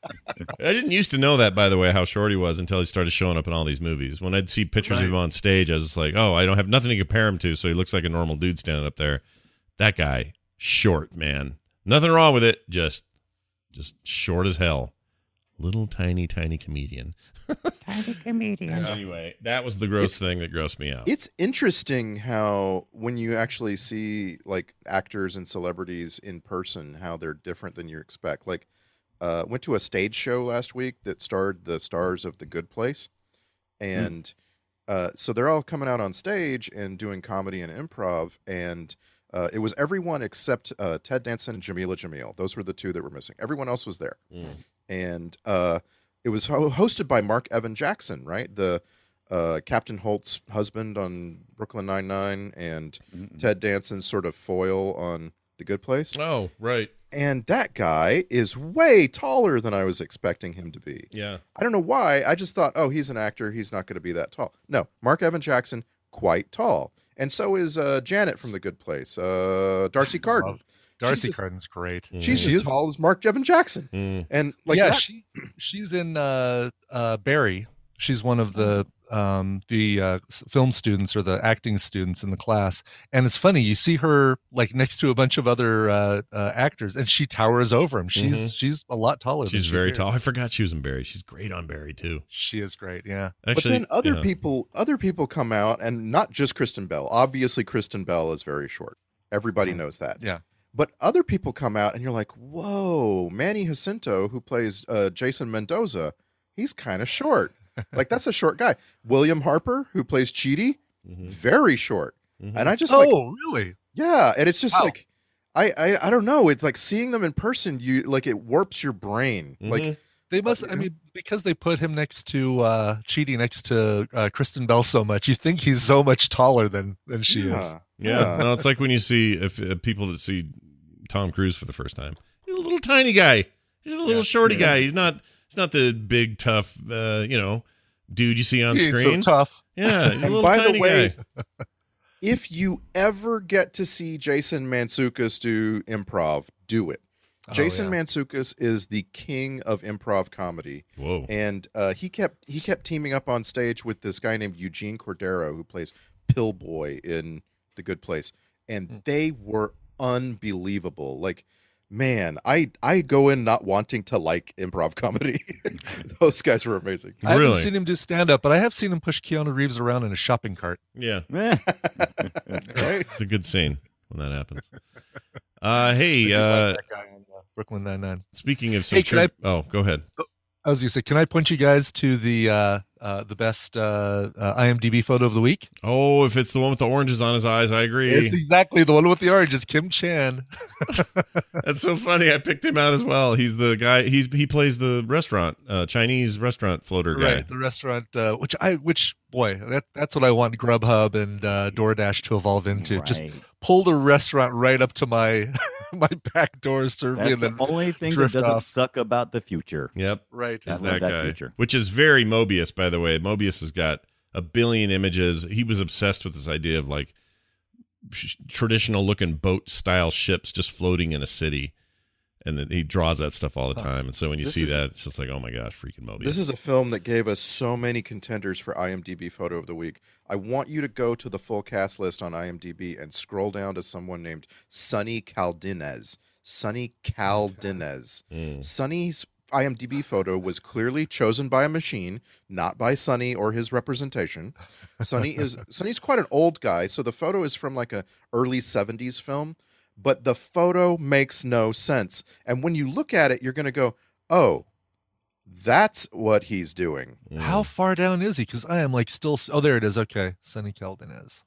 I didn't used to know that, by the way, how short he was until he started showing up in all these movies. When I'd see pictures Right. of him on stage, I was just like, oh, I don't have nothing to compare him to, so he looks like a normal dude standing up there. That guy, short, man. Nothing wrong with it, just just short as hell. Little tiny, tiny comedian. Tiny comedian. Anyway, that was the gross thing that grossed me out. It's interesting how when you actually see like actors and celebrities in person, how they're different than you expect. Like, uh, went to a stage show last week that starred the stars of The Good Place, and mm. uh, so they're all coming out on stage and doing comedy and improv, and uh, it was everyone except uh, Ted Danson and Jamila Jamil. Those were the two that were missing. Everyone else was there, mm. and uh, it was ho- hosted by Mark Evan Jackson, right? The uh, Captain Holt's husband on Brooklyn Nine-Nine and mm-hmm. Ted Danson's sort of foil on The Good Place. Oh, right. And that guy is way taller than I was expecting him to be. Yeah. I don't know why. I just thought, oh, he's an actor. He's not going to be that tall. No, Mark Evan Jackson, quite tall. And so is uh, Janet from The Good Place, uh, Darcy Carden. Wow. Darcy she's Carden's great. As, she's she as is, tall as Mark Evan Jackson. Mm. And like yeah, that, she she's in uh, uh, Barry. She's one of the um, the uh, film students or the acting students in the class. And it's funny, you see her like next to a bunch of other uh, uh, actors, and she towers over him. She's mm-hmm. she's a lot taller. She's than she very appears. tall. I forgot she was in Barry. She's great on Barry too. She is great. Yeah. Actually, but then other yeah. people, other people come out, and not just Kristen Bell. Obviously, Kristen Bell is very short. Everybody knows that. Yeah. But other people come out, and you're like, whoa, Manny Jacinto, who plays uh, Jason Mendoza, he's kind of short. Like, that's a short guy. William Harper, who plays Chidi, mm-hmm. very short. Mm-hmm. And I just oh, like, really? Yeah. And it's just wow. like, I, I I don't know. It's like seeing them in person, you like it warps your brain. Mm-hmm. Like they must, I mean, because they put him next to uh, Chidi next to uh, Kristen Bell so much, you think he's so much taller than, than she yeah. is. Yeah. yeah. No, it's like when you see if uh, people that see Tom Cruise for the first time. He's a little tiny guy. He's a little yeah. shorty yeah. guy. He's not he's not the big tough uh, you know, dude you see on he screen. Ain't so tough. Yeah, he's a little by tiny the way, guy. If you ever get to see Jason Mantzoukas do improv, do it. Oh, Jason yeah. Mantzoukas is the king of improv comedy. Whoa. And uh, he kept he kept teaming up on stage with this guy named Eugene Cordero, who plays Pillboy in The Good Place. And mm. they were unbelievable. Like, man, I I go in not wanting to like improv comedy. Those guys were amazing. I really? haven't seen him do stand up, but I have seen him push Keanu Reeves around in a shopping cart. Yeah. Right? It's a good scene when that happens. Uh, hey, uh, that guy on uh, Brooklyn Nine-Nine. Speaking of some hey, tri- I, oh, go ahead. I was gonna say, can I point you guys to the uh, uh, the best uh, uh, IMDb photo of the week? Oh, if it's the one with the oranges on his eyes, I agree. It's exactly the one with the oranges, Kim Chan. That's so funny. I picked him out as well. He's the guy. He's he plays the restaurant, uh, Chinese restaurant floater guy. Right, the restaurant, uh, which I, which boy, that that's what I want Grubhub and uh, DoorDash to evolve into. Right. Just pull the restaurant right up to my my back door, serve me, That's and then the only thing that drift doesn't off. suck about the future. Yep, right. Is I that, love that guy? future. Which is very Mobius, by the way. Mobius has got a billion images. He was obsessed with this idea of like sh- traditional looking boat style ships just floating in a city. And then he draws that stuff all the time. And so when you This see is- that, it's just like, oh my gosh, freaking Mobius. This is a film that gave us so many contenders for IMDb Photo of the Week. I want you to go to the full cast list on IMDb and scroll down to someone named Sonny Caldinez. Sonny Caldinez. Mm. Sonny's IMDb photo was clearly chosen by a machine, not by Sonny or his representation. Sonny is Sonny's quite an old guy, so the photo is from like a early seventies film, but the photo makes no sense. And when you look at it, you're going to go, "Oh, that's what he's doing." Mm. How far down is he? Because I am like still. Oh, there it is. Okay, Sonny Caldinez.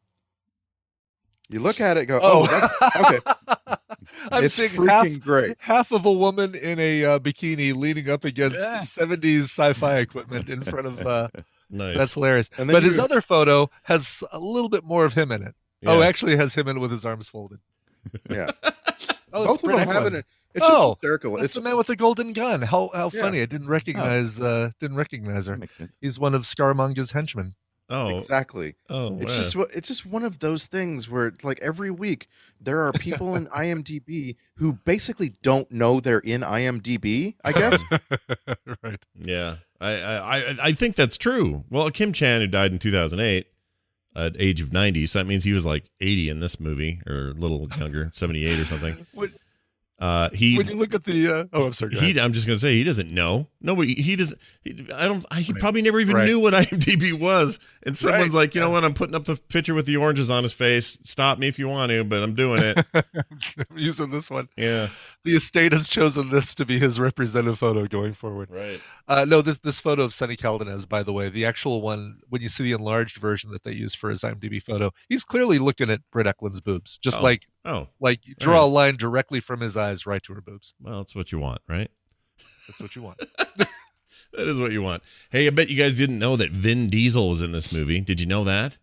You look at it, go, "Oh, that's okay." I'm It's seeing freaking half, great. half of a woman in a uh, bikini leaning up against Yeah. seventies sci-fi equipment in front of. Uh, Nice. That's hilarious. And then But his you- other photo has a little bit more of him in it. Oh, Yeah. actually, it has him in it with his arms folded. Yeah. Oh, Both of them Brett have Eklund. it. It's just Oh, hysterical. That's It's the man with the golden gun. How how Yeah. funny! I didn't recognize uh didn't recognize her. That makes sense. He's one of Scaramouche's henchmen. Oh, exactly. oh, It's wow. just what it's just one of those things where like every week there are people in IMDb who basically don't know they're in IMDb, I guess. Right. Yeah, I, I I I think that's true. Well, Kim Chan, who died in two thousand eight at age of ninety, so that means he was like eighty in this movie, or a little younger, seventy-eight or something. When, Uh, he when you look at the uh, oh, I'm sorry. go he. ahead. I'm just gonna say he doesn't know. Nobody. He doesn't. He, I don't. I, he Right. probably never even Right. knew what IMDb was. And someone's Right. like, you know what? I'm putting up the picture with the oranges on his face. Stop me if you want to, but I'm doing it. I'm using this one. Yeah. The estate has chosen this to be his representative photo going forward. Right. Uh, no, this this photo of Sonny Caldanez, by the way, the actual one, when you see the enlarged version that they use for his IMDb photo, he's clearly looking at Britt Eklund's boobs, just Oh. like Oh. like you draw a line directly from his eyes right to her boobs. Well, that's what you want, right? That's what you want. That is what you want. Hey, I bet you guys didn't know that Vin Diesel was in this movie. Did you know that?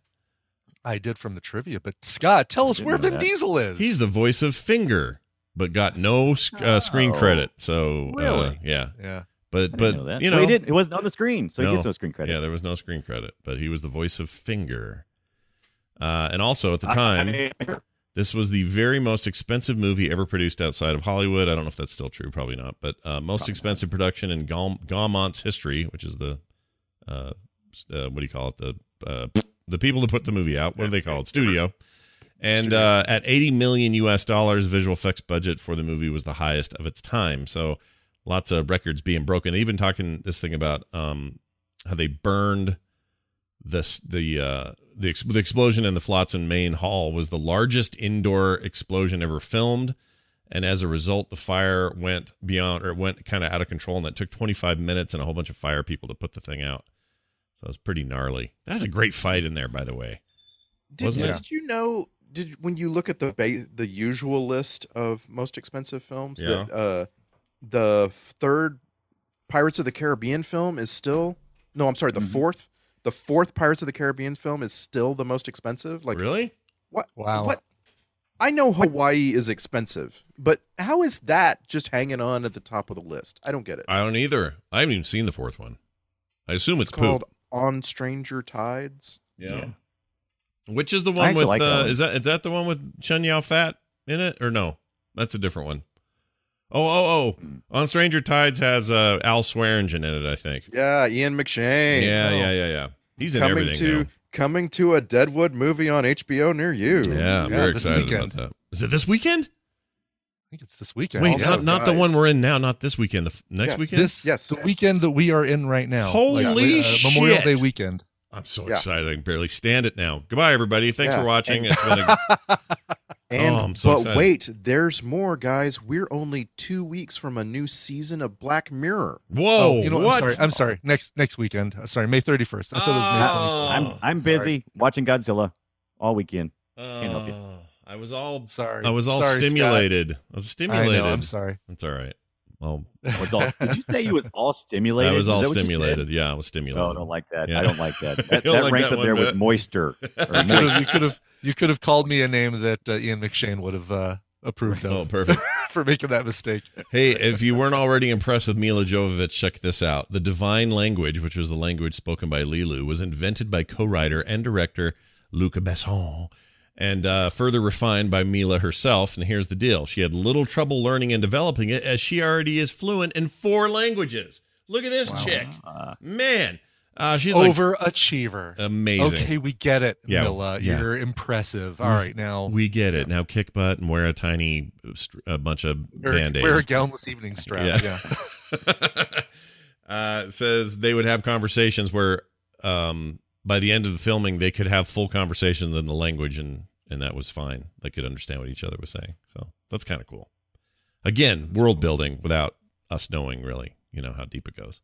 I did from the trivia, but Scott, tell us didn't where know Vin that. Diesel is. He's the voice of Finger, but got no sc- uh, screen Oh. credit. So, uh, Really? yeah. yeah. But, I didn't but know that. you Well, know, he didn't. It wasn't on the screen, so No. he gets no screen credit. yeah, there was no screen credit, but he was the voice of Finger. Uh, and also at the I- time, I- this was the very most expensive movie ever produced outside of Hollywood. I don't know if that's still true, probably not. But uh, most Probably expensive production in Gaum- Gaumont's history, which is the uh, s- uh, what do you call it? The uh, the people that put the movie out. What do they call it? Studio. And uh, at eighty million U S dollars, visual effects budget for the movie was the highest of its time. So lots of records being broken. They even talking this thing about um, how they burned this the uh, the, ex- the explosion in the Flotsam main hall was the largest indoor explosion ever filmed, and as a result, the fire went beyond or went kind of out of control, and it took twenty-five minutes and a whole bunch of fire people to put the thing out. So it was pretty gnarly. That's a great fight in there, by the way. Did, Wasn't did it? you know? Did when you look at the ba- the usual list of most expensive films, Yeah. that uh, the third Pirates of the Caribbean film is still no, I'm sorry, the Mm-hmm. fourth, the fourth Pirates of the Caribbean film is still the most expensive. Like Really? what? Wow. What? I know Hawaii is expensive, but how is that just hanging on at the top of the list? I don't get it. I don't either. I haven't even seen the fourth one. I assume it's, It's called poop. On Stranger Tides. Yeah. Which is the I one actually with like that uh, one. is that is that the one with Chun Yao Fat in it or no? That's a different one. Oh oh oh! Hmm. On Stranger Tides has uh, Al Swearingen in it, I think. Yeah, Ian McShane. Yeah, Oh. yeah, yeah, yeah. He's in coming everything to now. coming to a Deadwood movie on H B O near you. Yeah, I'm Yeah, very this excited weekend. about that. Is it this weekend? I think it's this weekend. Wait, Also, not, not the guys- one we're in now. Not this weekend. The f- next Yes. weekend. This Yes. the weekend that we are in right now. Holy uh, Memorial shit. Day weekend. I'm so Yeah. excited. I can barely stand it now. Goodbye, everybody. Thanks Yeah. for watching. It's been a And Oh, I'm so but excited. wait, there's more, guys. We're only two weeks from a new season of Black Mirror. whoa. oh, you know, what? I'm sorry. I'm sorry. Next next weekend. Uh, Sorry, May thirty-first. I thought it was May twenty-first. I'm I'm busy watching Godzilla all weekend. Oh, help you. I was all Sorry. I was all Sorry, Scott. stimulated. I was I stimulated. know. I'm sorry. That's all right. Well, Was all, did you say you was all stimulated? I was Is all that what you said? stimulated. Yeah, I was stimulated. No, I don't like that. Yeah. I don't like that. That, You don't that like ranks that up there one with bit? moisture. Or You could have moist. you could have you could have called me a name that uh, Ian McShane would have uh, approved of Oh, perfect. for making that mistake. Hey, if you weren't already impressed with Mila Jovovich, check this out. The Divine Language, which was the language spoken by Lilu, was invented by co-writer and director Luc Besson and uh, further refined by Mila herself. And here's the deal. She had little trouble learning and developing it as she already is fluent in four languages. Look at this chick. Uh, Man. Uh, she's like Overachiever. amazing. Okay, we get it, Yeah, Mila. yeah. You're impressive. All right, now We get it. Now kick butt and wear a tiny st- a bunch of wear, band-aids. wear a gownless evening strap. Yeah. Yeah. uh, it says they would have conversations where um, by the end of the filming, they could have full conversations in the language, and, and that was fine. They could understand what each other was saying. So that's kind of cool. Again, world building without us knowing really, you know, how deep it goes.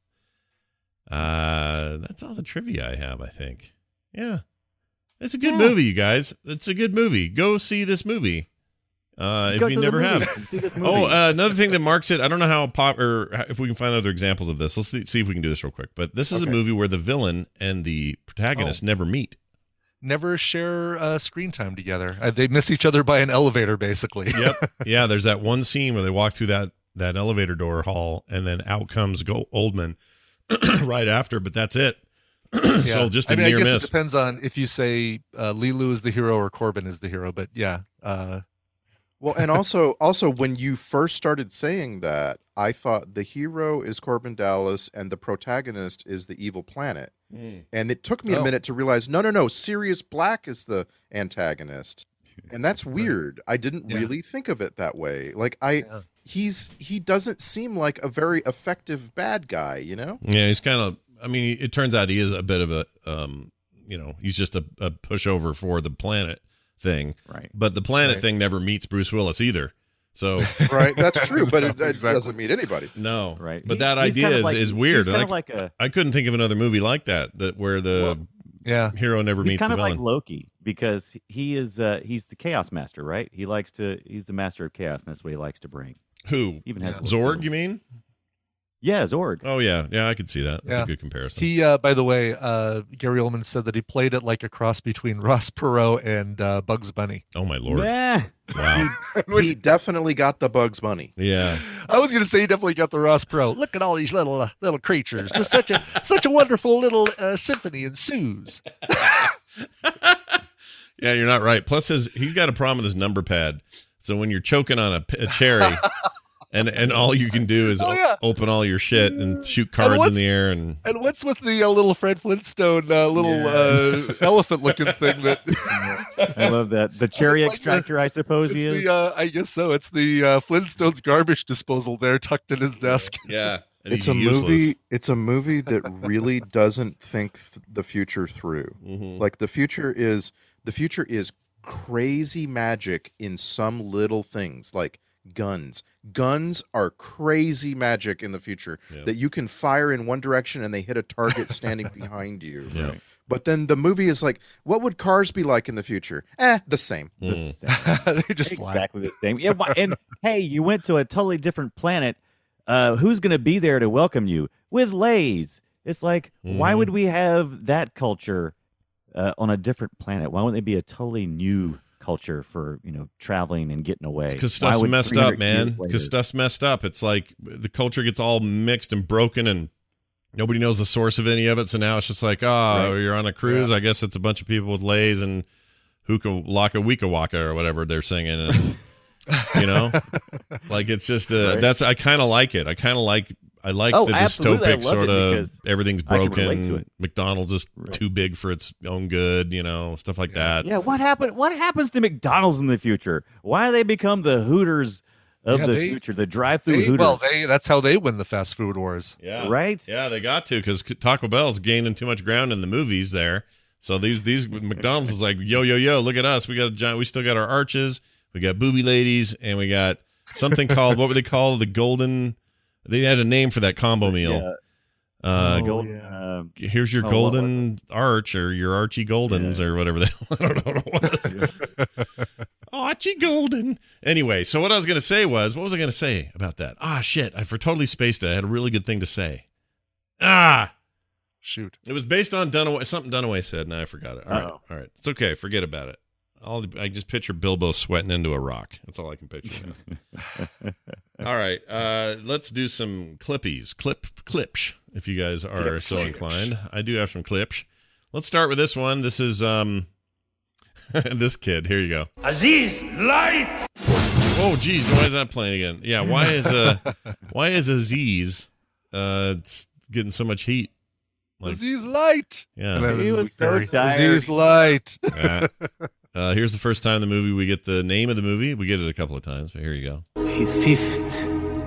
Uh, that's all the trivia I have, I think. Yeah. It's a good Yeah. movie, you guys. It's a good movie. Go see this movie. Uh, if go you to the never have. movies and see this movie. Oh, uh, another thing that marks it, I don't know how pop or if we can find other examples of this. Let's see, see if we can do this real quick. But this is Okay. a movie where the villain and the protagonist Oh. never meet. never share uh, screen time together. Uh, they miss each other by an elevator, basically. Yep. Yeah, there's that one scene where they walk through that, that elevator door hall, and then out comes Go- Oldman right after, but that's it. Yeah. So just a I mean, near I guess miss. it depends on if you say uh, Lilu is the hero or Corbin is the hero, but yeah. Uh, Well, and also, also when you first started saying that, I thought the hero is Corbin Dallas and the protagonist is the evil planet. Mm. And it took me a Oh. minute to realize, no, no, no, Sirius Black is the antagonist. And that's weird. I didn't Yeah. really think of it that way. Like I Yeah. he's he doesn't seem like a very effective bad guy, you know? Yeah, he's kind of, I mean, it turns out he is a bit of a, um, you know, he's just a, a pushover for the planet thing. Right. But the planet Right. thing never meets Bruce Willis either. So, Right. That's true, but it, it Exactly. doesn't mean anybody. no. Right. But He- that he's idea kind of is, like- is weird. He's kind And of I, like a I couldn't think of another movie like that, that where the yeah. hero never he's meets kind the of like villain. Loki because he is uh, he's the chaos master, right? He likes to he's the master of chaos, and that's what he likes to bring. Who? Even has Yeah. Zorg, you mean? Yeah, Zorg. Oh, yeah. Yeah, I could see that. That's Yeah. a good comparison. He, uh, by the way, uh, Gary Oldman said that he played it like a cross between Ross Perot and uh, Bugs Bunny. oh, my Lord. Yeah. Wow. He definitely got the Bugs Bunny. Yeah. I was going to say he definitely got the Ross Perot. Look at all these little uh, little creatures. Just such a such a wonderful little uh, symphony ensues. Yeah, you're not right. Plus, his he's got a problem with his number pad. So when you're choking on a, p- a cherry, and and all you can do is Oh, o- yeah. open all your shit and shoot cards in what's- the air, and And what's with the uh, little Fred Flintstone uh, little uh, elephant-looking thing that? I love that. The cherry Like the- extractor, I suppose It's he is. the, uh, I guess so. It's the uh, Flintstones garbage disposal there, tucked in his desk. yeah, and It's he's a useless. movie. It's a movie that really doesn't think th- the future through. Mhm. Like the future is the future is crazy magic in some little things like guns. Guns are crazy magic in the future Yeah. that you can fire in one direction and they hit a target standing behind you. Yeah. But then the movie is like, what would cars be like in the future? Eh, the same. The Mm. same- they just fly. exactly the same. Yeah, why- and hey, you went to a totally different planet. Uh, who's going to be there to welcome you with Lays? It's like, why Mhm. would we have that culture uh, on a different planet? Why wouldn't it be a totally new culture for you know traveling and getting away? Because Why stuff's would messed three hundred up, man. years later- Because stuff's messed up. It's like the culture gets all mixed and broken, and nobody knows the source of any of it. So now it's just like, oh, Right. you're on a cruise. I guess it's a bunch of people with lays and hookah laka wika waka or whatever they're singing, and you know, like it's just uh, Right. that's I kind of like it. I kind of like. I like Oh, the absolutely. I dystopic love sort it of because everything's I can relate to broken. it. McDonald's is Right. too big for its own good, you know, stuff like that. Yeah, what happened? What happens to McDonald's in the future? Why do they become the Hooters of Yeah, the they- future? The drive-through They, Hooters, well, they, that's how they win the fast food wars. Yeah. right? Yeah, they got to because Taco Bell's gaining too much ground in the movies there. So these these McDonald's is like, yo yo yo, look at us. We got a giant. We still got our arches. We got booby ladies, and we got something called what were they called? The golden. They had a name for that combo meal. Yeah. Uh, Oh, Golden, yeah. uh, Here's your oh, what golden arch or your Archie Goldens or whatever they. I don't know what it was. Archie Golden. Anyway, so what I was going to say was, what was I going to say about that? Ah, shit. I for totally spaced it. I had a really good thing to say. Ah. Shoot. It was based on Dunaway, something Dunaway said, and I forgot it. All right, Uh-oh. all right, it's okay. Forget about it. All I just picture Bilbo sweating into a rock. That's all I can picture. All right, uh, let's do some clippies, clip clips, if you guys are Clip, so clips. inclined. I do have some clips. Let's start with this one. This is um, this kid. Here you go. Aziz, light! Oh, geez, why is that playing again? Yeah, why is uh, why is Aziz uh, it's getting so much heat? Like, Aziz Light. yeah. And then He was Luke so Perry, tired. Aziz Light. Uh, uh, here's the first time in the movie we get the name of the movie. We get it a couple of times, but here you go. A fifth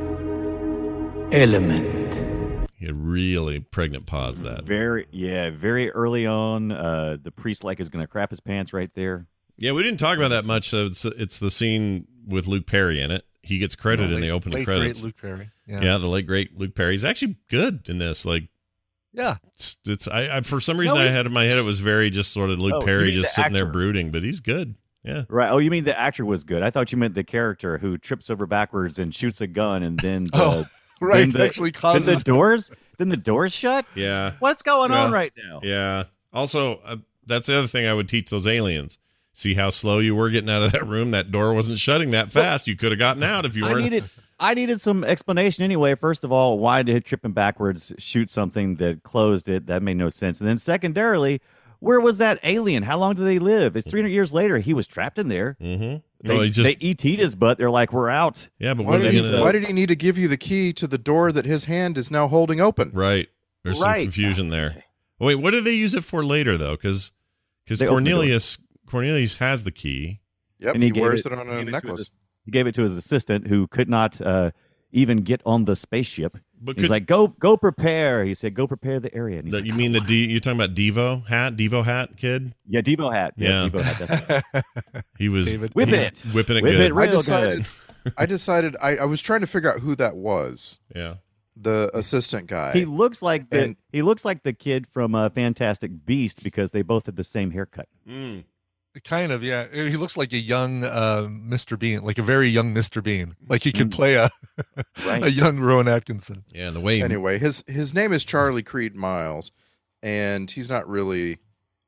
element. He had really pregnant pause that. Very, yeah, very early on. Uh, the priest like is going to crap his pants right there. Yeah, we didn't talk about that much. So it's, it's the scene with Luke Perry in it. He gets credited in the opening late, credits. Great Luke Perry. Yeah. Yeah. the late great Luke Perry. He's actually good in this. Like, Yeah. it's, it's I, I for some reason No, I he's- had in my head it was very just sort of Luke Oh, you Perry mean just the sitting there actor. brooding, but he's good. Yeah. Right. Oh, you mean the actor was good? I thought you meant the character who trips over backwards and shoots a gun, and then the, Oh, right. then the, Actually then causes. the doors, then the doors shut. Yeah. What's going on Yeah. right now? Yeah. Also, uh, that's the other thing I would teach those aliens. See how slow you were getting out of that room? That door wasn't shutting that fast. You could have gotten out if you I weren't. needed, I needed some explanation anyway. First of all, why did tripping backwards shoot something that closed it? That made no sense. And then secondarily, where was that alien? How long did they live? It's three hundred years later. He was trapped in there. Mm-hmm. They, well, he just, they E T'd his butt. They're like, we're out. Yeah, but why what are did, they he, gonna, why did he need to give you the key to the door that his hand is now holding open? Right. There's Right. some confusion there. Wait, what do they use it for later, though? Because They opened the door. Cornelius Cornelius has the key. Yep, And he, gave wears it, on he a gave it to necklace. his- he gave it to his assistant, who could not uh, even get on the spaceship. But He's could- like, go, go prepare. He said, go prepare the area. And he's The, like, you mean the D? You're talking about Devo hat? Devo hat kid? yeah, Devo hat. Yeah, Yeah. Devo hat. That's right. He was David. Whip he- it. whipping it Whip good. it real I decided. good. I decided. I, I was trying to figure out who that was. Yeah. The assistant guy. He looks like the And- he looks like the kid from uh, Fantastic Beast because they both had the same haircut. Mm. Kind of, yeah. He looks like a young uh, Mister Bean, like a very young Mister Bean. Like he could Mm. play a Right. a young Rowan Atkinson. Yeah, and the way he, Anyway, his his name is Charlie Creed Miles, and he's not really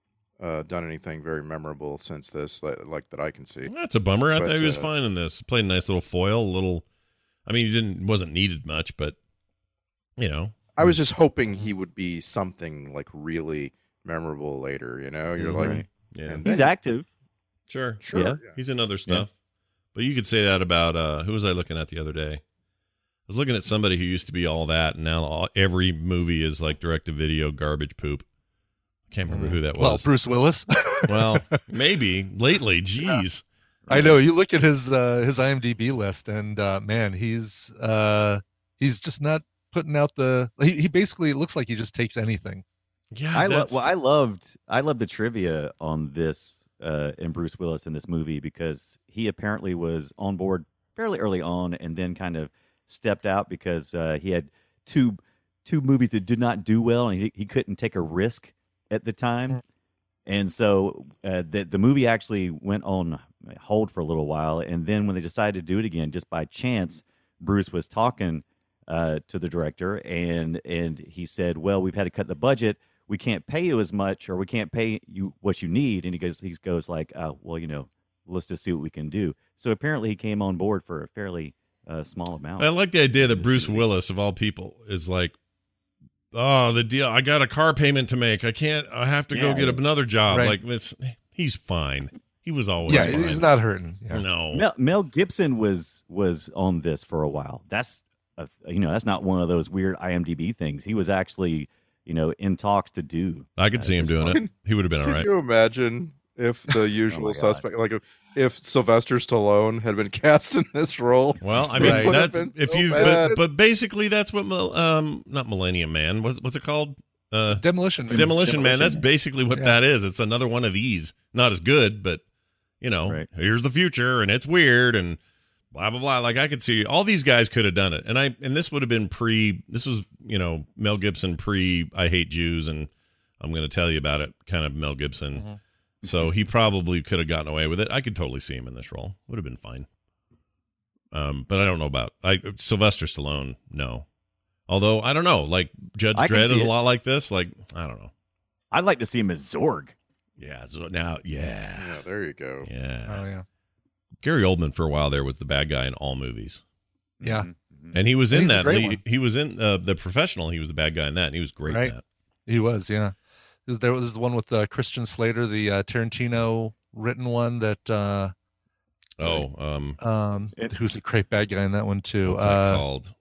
uh, done anything very memorable since this, like, like that I can see. that's a bummer. I But, thought he was uh, fine in this. Played a nice little foil, a little. I mean, he didn't wasn't needed much, but you know, I was just hoping he would be something like really memorable later. You know, you're like, Right. yeah, and He's then- active. sure, sure, Yeah. yeah. he's in other stuff. But you could say that about uh, who was I looking at the other day? I was looking at somebody who used to be all that, and now all, every movie is like direct-to-video garbage poop. I can't remember who that Well, was. Bruce Willis. Well, maybe lately. Jeez. I know. You look at his uh, his IMDb list, and uh, man, he's uh, he's just not putting out the. He, he basically it looks like he just takes anything. Yeah, I lo- that's- well, I loved I loved the trivia on this uh, and Bruce Willis in this movie because he apparently was on board fairly early on and then kind of stepped out because uh, he had two two movies that did not do well and he, he couldn't take a risk at the time. And so uh, the the movie actually went on hold for a little while, and then when they decided to do it again, just by chance, Bruce was talking uh, to the director, and and he said, "Well, we've had to cut the budget. We can't pay you as much, or we can't pay you what you need." And he goes, he goes like, uh, "Well, you know, let's just see what we can do." So apparently, he came on board for a fairly uh, small amount. I like the idea that Bruce Willis, of all people, is like, oh, the deal. I got a car payment to make. I can't. I have to go Yeah, get yeah. another job. Right. Like this, he's fine. He was always Yeah, fine. he's not hurting. Yeah. No. Mel, Mel Gibson was was on this for a while. That's a, you know that's not one of those weird IMDb things. He was actually you know in talks to do. I could see him doing it. He would have been all Can right. you imagine if the usual God. suspect, like if, if Sylvester Stallone had been cast in this role? Well, I mean, It would have that's been if so you, bad. but, but basically, that's what, mil- um, not Millennium Man. What's what's it called? Uh, Demolition Man. Demolition Man. That's Man. basically what Yeah. that is. It's another one of these. Not as good, but you know, Right. here's the future, and it's weird, and blah blah blah. Like I could see all these guys could have done it, and I and this would have been pre. This was you know Mel Gibson pre. I hate Jews, and I'm going to tell you about it. Kind of Mel Gibson. Mm-hmm. So he probably could have gotten away with it. I could totally see him in this role. Would have been fine. Um, but I don't know about I Sylvester Stallone. No, although I don't know. Like Judge I can Dredd see is a it. lot like this. Like I don't know. I'd like to see him as Zorg. Yeah. So now, yeah, Yeah, there you go. yeah. Oh yeah. Gary Oldman for a while there was the bad guy in all movies, Yeah. Mhm. and he was And in he's a that. great He, one. he was in uh, the Professional. He was the bad guy in that, and he was great Right. in that. He was, yeah. There was- There was the one with uh, Christian Slater, the uh, Tarantino written one that uh, Oh, um, um, It- who's a great bad guy in that one too. what's that Uh, called?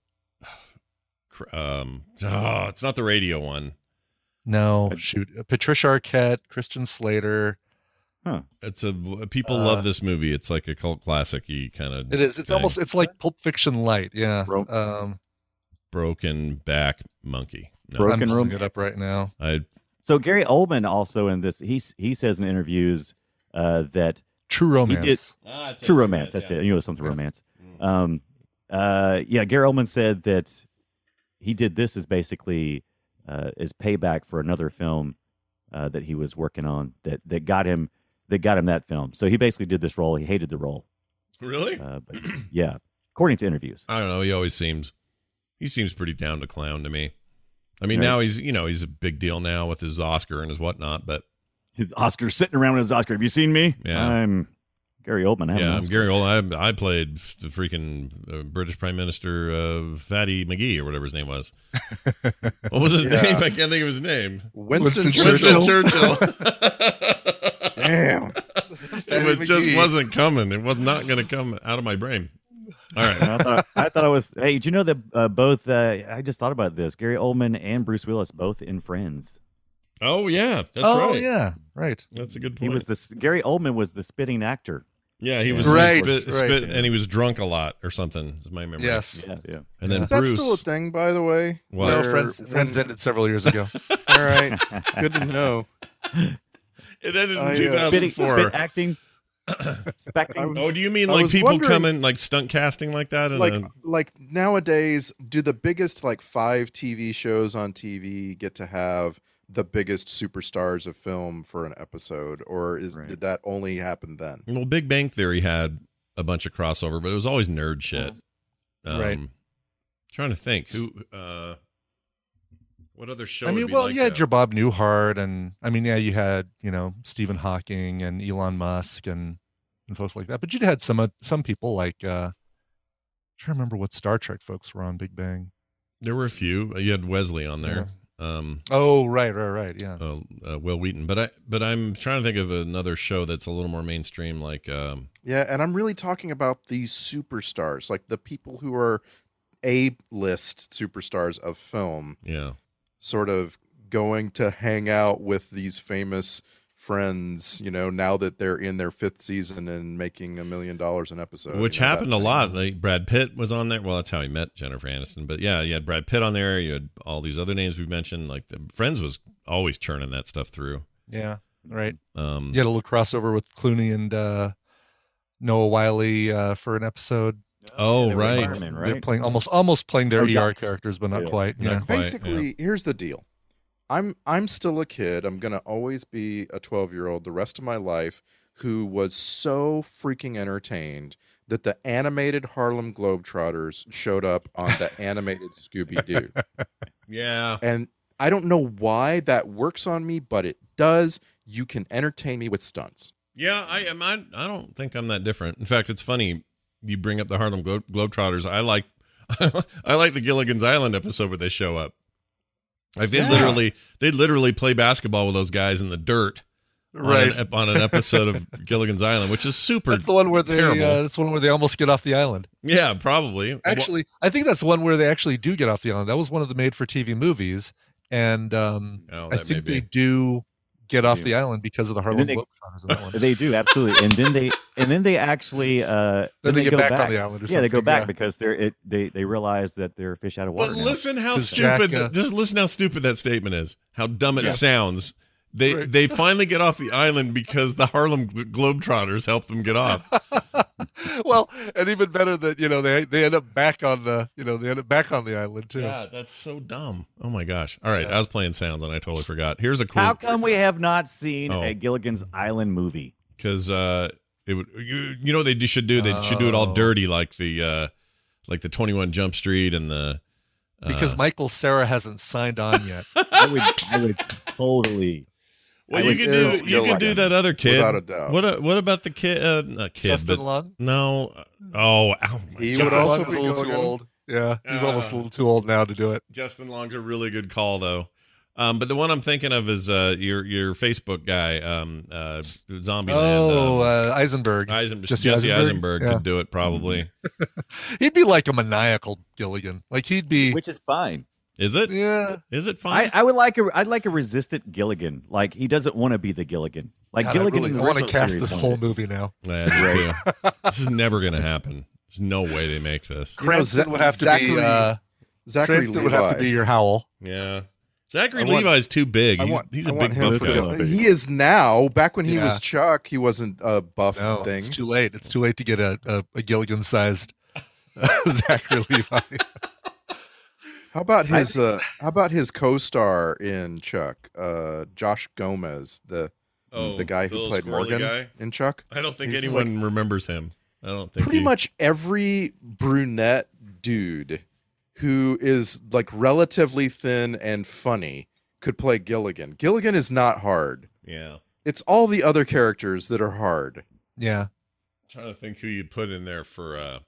Cr- Um, oh, it's not the radio one. no, shoot, Patricia Arquette, Christian Slater. It's a people Uh, love this movie. It's like a cult classic. Y kind of It is. It's almost. It's like Pulp Fiction light. Yeah. Bro- Um, broken back monkey. No, Broken I'm pulling it Romance. up right now. I So Gary Oldman also in this, he he says in interviews uh, that True Romance. did- True Romance. That's it. You know, it was something romance. Um, uh, yeah, Gary Oldman said that he did this as basically uh, as payback for another film uh, that he was working on that that got him that got him that film. So he basically did this role. He hated the role. really. Uh, but yeah, according to interviews. I don't know. He always seems he seems pretty down to clown to me. I mean, Right. now he's you know he's a big deal now with his Oscar and his whatnot, but His Oscar sitting around with his Oscar. Have you seen me? Yeah. I'm Gary Oldman. I have an Yeah, I'm Oscar. Gary Oldman. I, I played the freaking uh, British Prime Minister uh, Fatty McGee or whatever his name was. What was his Yeah. name? I can't think of his name. Winston, Winston Churchill. Winston Churchill. Damn. It was just McGee. wasn't coming. It was not going to come out of my brain. All right. I thought I thought I was. Hey, did you know that uh, both? Uh, I just thought about this. Gary Oldman and Bruce Willis both in Friends. Oh yeah, that's oh right. yeah, right. That's a good He point. was the Gary Oldman was the spitting actor. yeah, he was Right, spit, right. spit, and he was drunk a lot or something. Is my memory. Yes. Yeah, yeah. And then Is that Bruce. still a thing, by the way? What? No, Where- friends, friends when- ended several years ago. All right. Good to know. It ended in I, uh, two thousand Spitting, four. spit acting. Specting. I was- Oh, do you mean I like was people wondering- coming like stunt casting like that? And Like, uh, like nowadays, do the biggest like five T V shows on T V get to have the biggest superstars of film for an episode, or is Right. did that only happen then? well, Big Bang Theory had a bunch of crossover, but it was always nerd shit. Um, Right. Trying to think who. uh What other show? I mean, would be well, like you had that? your Bob Newhart, and I mean, yeah, you had you know Stephen Hawking and Elon Musk and, and folks like that. But you'd had some uh, some people like uh, I'm trying to remember what Star Trek folks were on Big Bang. There were a few. You had Wesley on there. Um, Oh, right, right, right, yeah. uh, uh, Will Wheaton, but I but I'm trying to think of another show that's a little more mainstream, like um, Yeah, and I'm really talking about these superstars, like the people who are A-list superstars of film, yeah, sort of going to hang out with these famous friends, you know, now that they're in their fifth season and making a million dollars an episode. which you know, that happened a thing. lot. Like Brad Pitt was on there. Well, that's how he met Jennifer Aniston. But yeah, you had Brad Pitt on there. You had all these other names we mentioned. Like the Friends was always churning that stuff through. Yeah, right. Um, You had a little crossover with Clooney and uh, Noah Wiley uh, for an episode. Oh, They were right. firemen, They're right? playing almost almost playing their Oh, E yeah. R characters, but not Yeah. quite. Not Yeah. quite, Basically, here's the deal. I'm I'm still a kid. I'm gonna always be a twelve year old the rest of my life who was so freaking entertained that the animated Harlem Globetrotters showed up on the animated Scooby Doo. yeah. And I don't know why that works on me, but it does. You can entertain me with stunts. Yeah, I am. I, I don't think I'm that different. In fact, it's funny you bring up the Harlem Glo- Globetrotters. I like, I like the Gilligan's Island episode where they show up. Like they Yeah. literally, they literally play basketball with those guys in the dirt, Right. On an, ep- on an episode of Gilligan's Island, which is super. That's the one where they. terrible. Uh, that's the one where they almost get off the island. Yeah, probably. Actually, I think that's the one where they actually do get off the island. That was one of the made-for-T V movies, and um, Oh, I that may think be. they do get off Yeah. the island because of the Harlem then they- Globetrotters in that one. They do absolutely, and then they and then they actually uh, Then they get go back on the island or yeah, they go something, back yeah. because they're it they they realize that they're fish out of water. But now. listen how 'Cause stupid. Jack, uh, just listen how stupid that statement is. How dumb it Yeah. sounds. They Right. they finally get off the island because the Harlem Globetrotters help them get off. Well, and even better that you know they they end up back on the you know they end up back on the island too. Yeah, that's so dumb. Oh my gosh. All right, I was playing sounds and I totally forgot. Here's a cool How come we have not seen Oh. a Gilligan's Island movie? because uh, it would you, you know what they should do? They should do it all Oh. dirty like the uh, like the twenty-one Jump Street and the uh, Because Michael Sarah hasn't signed on yet. I would I would totally. well, I you would- can do is you can do Gilligan, that other kid. without a doubt. What a, what about the kid? Uh, not kid, Justin but Long. no. Oh, ow, He Justin would Justin also Long is be a little too Gilligan. old. Yeah, he's Uh, almost a little too old now to do it. Justin Long's a really good call though. Um, but the one I'm thinking of is uh, your your Facebook guy, um, uh, Zombieland. Oh, um, uh, Eisenberg. Eisen, Jesse Jesse, Eisenberg? Eisenberg, Yeah. could do it probably. He'd be like a maniacal Gilligan. Like he'd be. Which is fine. Is it? Yeah. Is it fine? I, I would like a I'd like a resistant Gilligan. Like he doesn't want to be the Gilligan. Like God, Gilligan I, in really, the I want to original cast series this wanted whole it. movie now. Yeah, me too. This is never going to happen. There's no way they make this. You know, Cranston Za- would have to Zachary, be. Uh, Zachary Cranston Levi. would have to be your Howl. Yeah. Zachary I want- Levi's too big. I He's, want- he's I a want big him buff for guy. Gil- He is now. Back when he Yeah. was Chuck, he wasn't a buff No, thing. it's too late. It's too late to get a, a, a Gilligan-sized uh, Zachary Levi. How about his uh how about his co-star in Chuck, uh Josh Gomez, the Oh, the guy the who little played squirrely Morgan guy? in Chuck? I don't think He's anyone remembers him. I don't think Pretty he- much every brunette dude who is like relatively thin and funny could play Gilligan. Gilligan is not hard. Yeah. It's all the other characters that are hard. Yeah. I'm trying to think who you'd put in there for. Uh,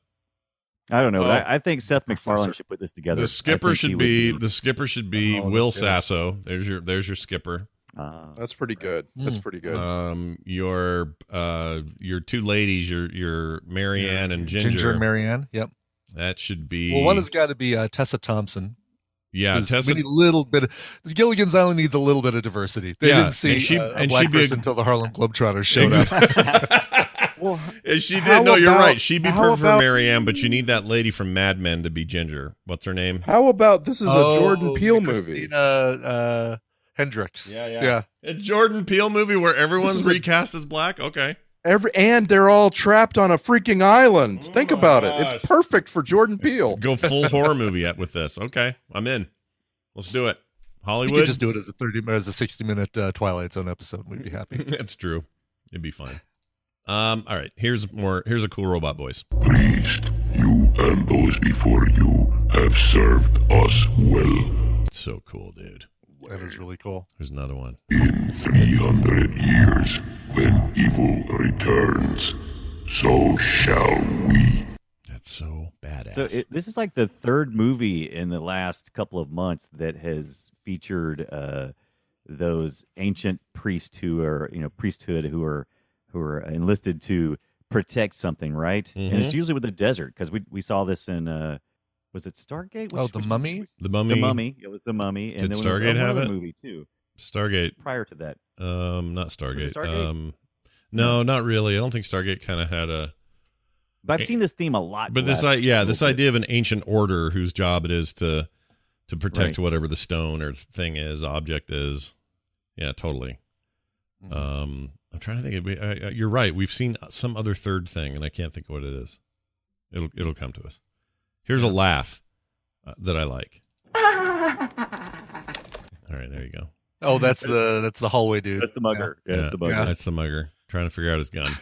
I don't know. Oh. but I, I think Seth MacFarlane should put this together. the I skipper think he should would be the skipper should be Oh, Will that's good. Sasso. There's your there's your skipper. Uh, That's pretty good. That's Mm. pretty good. Um, your uh your two ladies, your your Marianne and Ginger. Ginger and Marianne. Yep. That should be. Well, one has got to be uh, Tessa Thompson. yeah, 'Cause Tessa. We need a little bit. Of, Gilligan's Island needs a little bit of diversity. They Yeah, didn't see and she- uh, a and black she'd be a- person until the Harlem Globetrotters showed up. well, And she how did. No, you're about- right. She'd be how perfect for about- Marianne, but you need that lady from Mad Men to be Ginger. What's her name? how about this is a Oh, Jordan Peele the movie? Christina, uh, Hendricks. Yeah, yeah. yeah. A Jordan Peele movie where everyone's This is a- recast as black. Okay. Every and they're all trapped on a freaking island. Oh Think my about gosh. it. It's perfect for Jordan Peele. Go full horror movie at with this. Okay, I'm in. Let's do it. We Hollywood. could just do it as a thirty, as a sixty minute uh, Twilight Zone episode. We'd be happy. That's true. It'd be fine. Um. All right. Here's more. Here's a cool robot voice. Priest, you and those before you have served us well. So cool, dude. That is really cool. There's another one. In three hundred years, when evil returns, so shall we. That's so badass. So it, this is like the third movie in the last couple of months that has featured uh, those ancient priests who are, you know, priesthood who are who are enlisted to protect something, right? And it's Mhm. usually with the desert because we we saw this in uh, was it Stargate? Oh, Which- the which- The the Mummy. The Mummy. It was the Mummy. And Did there was Stargate have another it? movie too Stargate. prior to that. Um. Not Stargate. Stargate? Um. No, not really. I don't think Stargate kind of had a. But I've seen this theme a lot. But the this, last I yeah, little this bit. idea of an ancient order whose job it is to to protect Right. whatever the stone or thing is, object is. Yeah, totally. Mhm. Um, I'm trying to think. Of, I, I, you're right. We've seen some other third thing, and I can't think of what it is. It'll it'll come to us. Here's a laugh uh, that I like. All right, there you go. Oh, that's the that's the hallway dude. That's the mugger. Yeah, that's the mugger. Yeah. That's the mugger trying to figure out his gun.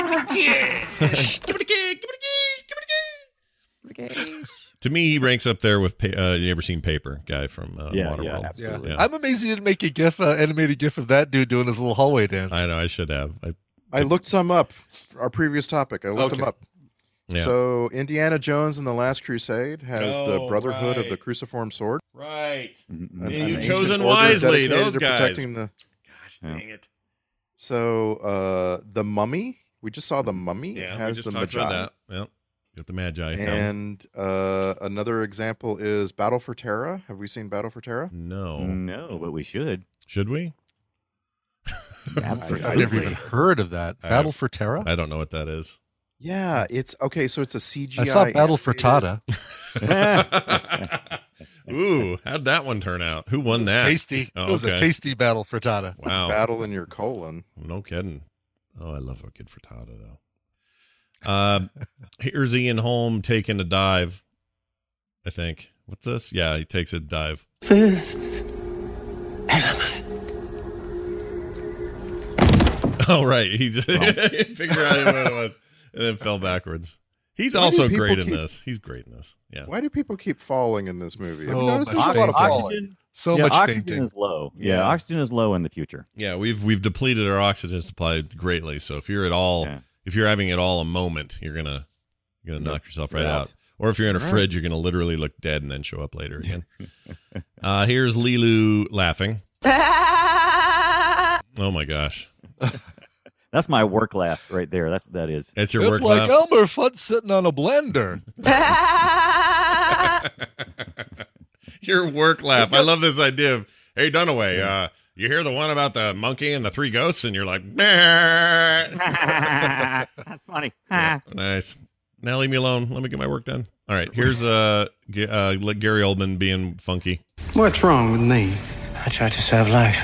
To me, he ranks up there with. Pa- uh, you ever seen Paper guy from uh, Yeah, Waterworld? yeah, Yeah. absolutely. I'm amazed you didn't make a gif, uh, animated gif of that dude doing his little hallway dance. I know. I should have. I, I looked some up. Our previous topic. I looked Okay. them up. yeah. So Indiana Jones and the Last Crusade has the Oh, Brotherhood of the right. Cruciform Sword. right. Mhm. An- Yeah, an you've ancient chosen order wisely, dedicated those to guys. protecting the- Gosh Yeah. dang it. So uh, the Mummy. We just saw the Mummy. Yeah, has we just the talked Magi. about that. Yep. Got the Magi film. And uh, another example is Battle for Terra. Have we seen Battle for Terra? No. No, but we should. Should we? Absolutely. I've never even heard of that. I- Battle for Terra? I don't know what that is. Yeah, it's okay. So it's a C G I. I saw Battle for animated- Tada. Ooh, how'd that one turn out? Who won that? Tasty. Oh, It was a okay. tasty Battle for Tada. Wow. Battle in your colon. No kidding. Oh, I love a good frittata, though. Uh, here's Ian Holm taking a dive, I think. What's this? Yeah, he takes a dive. Fifth element. Oh, right. He just figured out what it was and then fell backwards. He's Why do also people great in keep- this. He's great in this. Yeah. Why do people keep falling in this movie? Have you So noticed much there's a lot of fainting. falling? Oxygen, So yeah, much oxygen fainting. is low. Yeah, Yeah. oxygen is low in the future. Yeah, we've we've depleted our oxygen supply greatly. So if you're at all Yeah. if you're having at all a moment, you're gonna you're gonna knock yourself right You're out. out. Or if you're in a Right. fridge, you're gonna literally look dead and then show up later again. uh, here's Lilu laughing. Oh my gosh, That's my work laugh right there. That's what that is. that's your It's work like laugh. Elmer Fudd sitting on a blender. Your work laugh. I love this idea of, hey Dunaway, uh, you hear the one about the monkey and the three ghosts, and you're like, "Bah." That's funny. Nice. Now leave me alone. Let me get my work done. All right, here's uh, G- uh Gary Oldman being funky. What's wrong with me? I tried to save life.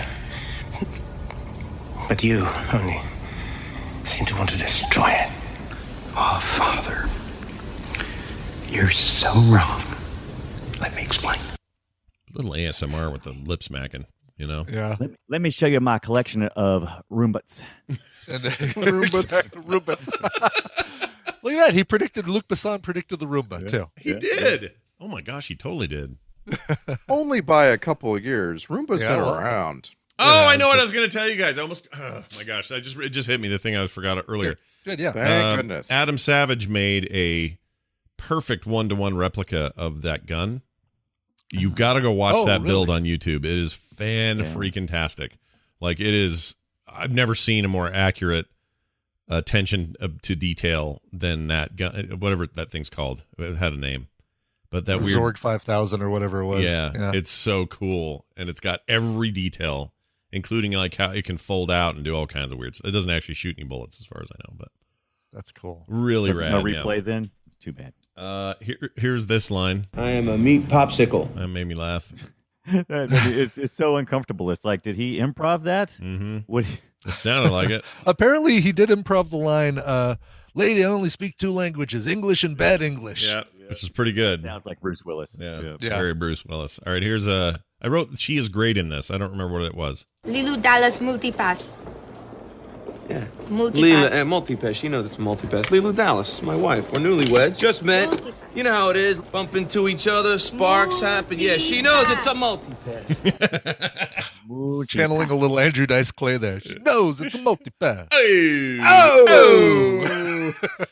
But you only seem to want to destroy it. Oh, Father. You're so wrong. Let me explain. A little A S M R with the lip smacking, you know? Yeah. Let me, let me show you my collection of Roombas. And, Roombas. Exactly, Roombas. Look at that. He predicted, Luc Besson predicted the Roomba, too. He Yeah, did. Oh my gosh, he totally did. Only by a couple of years. Roomba's Yeah, been well- around. Oh, I know what I was going to tell you guys. I almost, oh my gosh, I just it just hit me the thing I forgot earlier. Good, yeah. Thank Um, goodness. Adam Savage made a perfect one-to-one replica of that gun. You've got to go watch Oh, that really? build on YouTube. It is fan freaking tastic. Like it is. I've never seen a more accurate attention to detail than that gun. Whatever that thing's called, it had a name, but that weird Zorg five thousand or whatever it was. Yeah, it's so cool, and it's got every detail, including like how it can fold out and do all kinds of weird stuff. It doesn't actually shoot any bullets, as far as I know, but that's cool. Really So rad. no replay yeah. then? Too bad. Uh, here, here's this line. I am a meat popsicle. That made me laugh. it's, it's so uncomfortable. It's like, did he improv that? Mm-hmm. What? It sounded like it. Apparently, he did improv the line, uh, lady, I only speak two languages, English and bad English. Yeah, which is pretty good. Sounds like Bruce Willis. Yeah, Yeah. Yeah. very Bruce Willis. All right, here's a. I wrote she is great in this. I don't remember what it was. Lilu Dallas Multipass. Yeah. Multipass. Leela, uh, multipass. She knows it's multipass. Lilu Dallas, my wife. We're newlyweds. Just met. Multipass. You know how it is. Bump into each other, sparks happen. Yeah, she knows it's a multipass. Channeling a little Andrew Dice Clay there. She knows it's a multipass. Hey! Oh!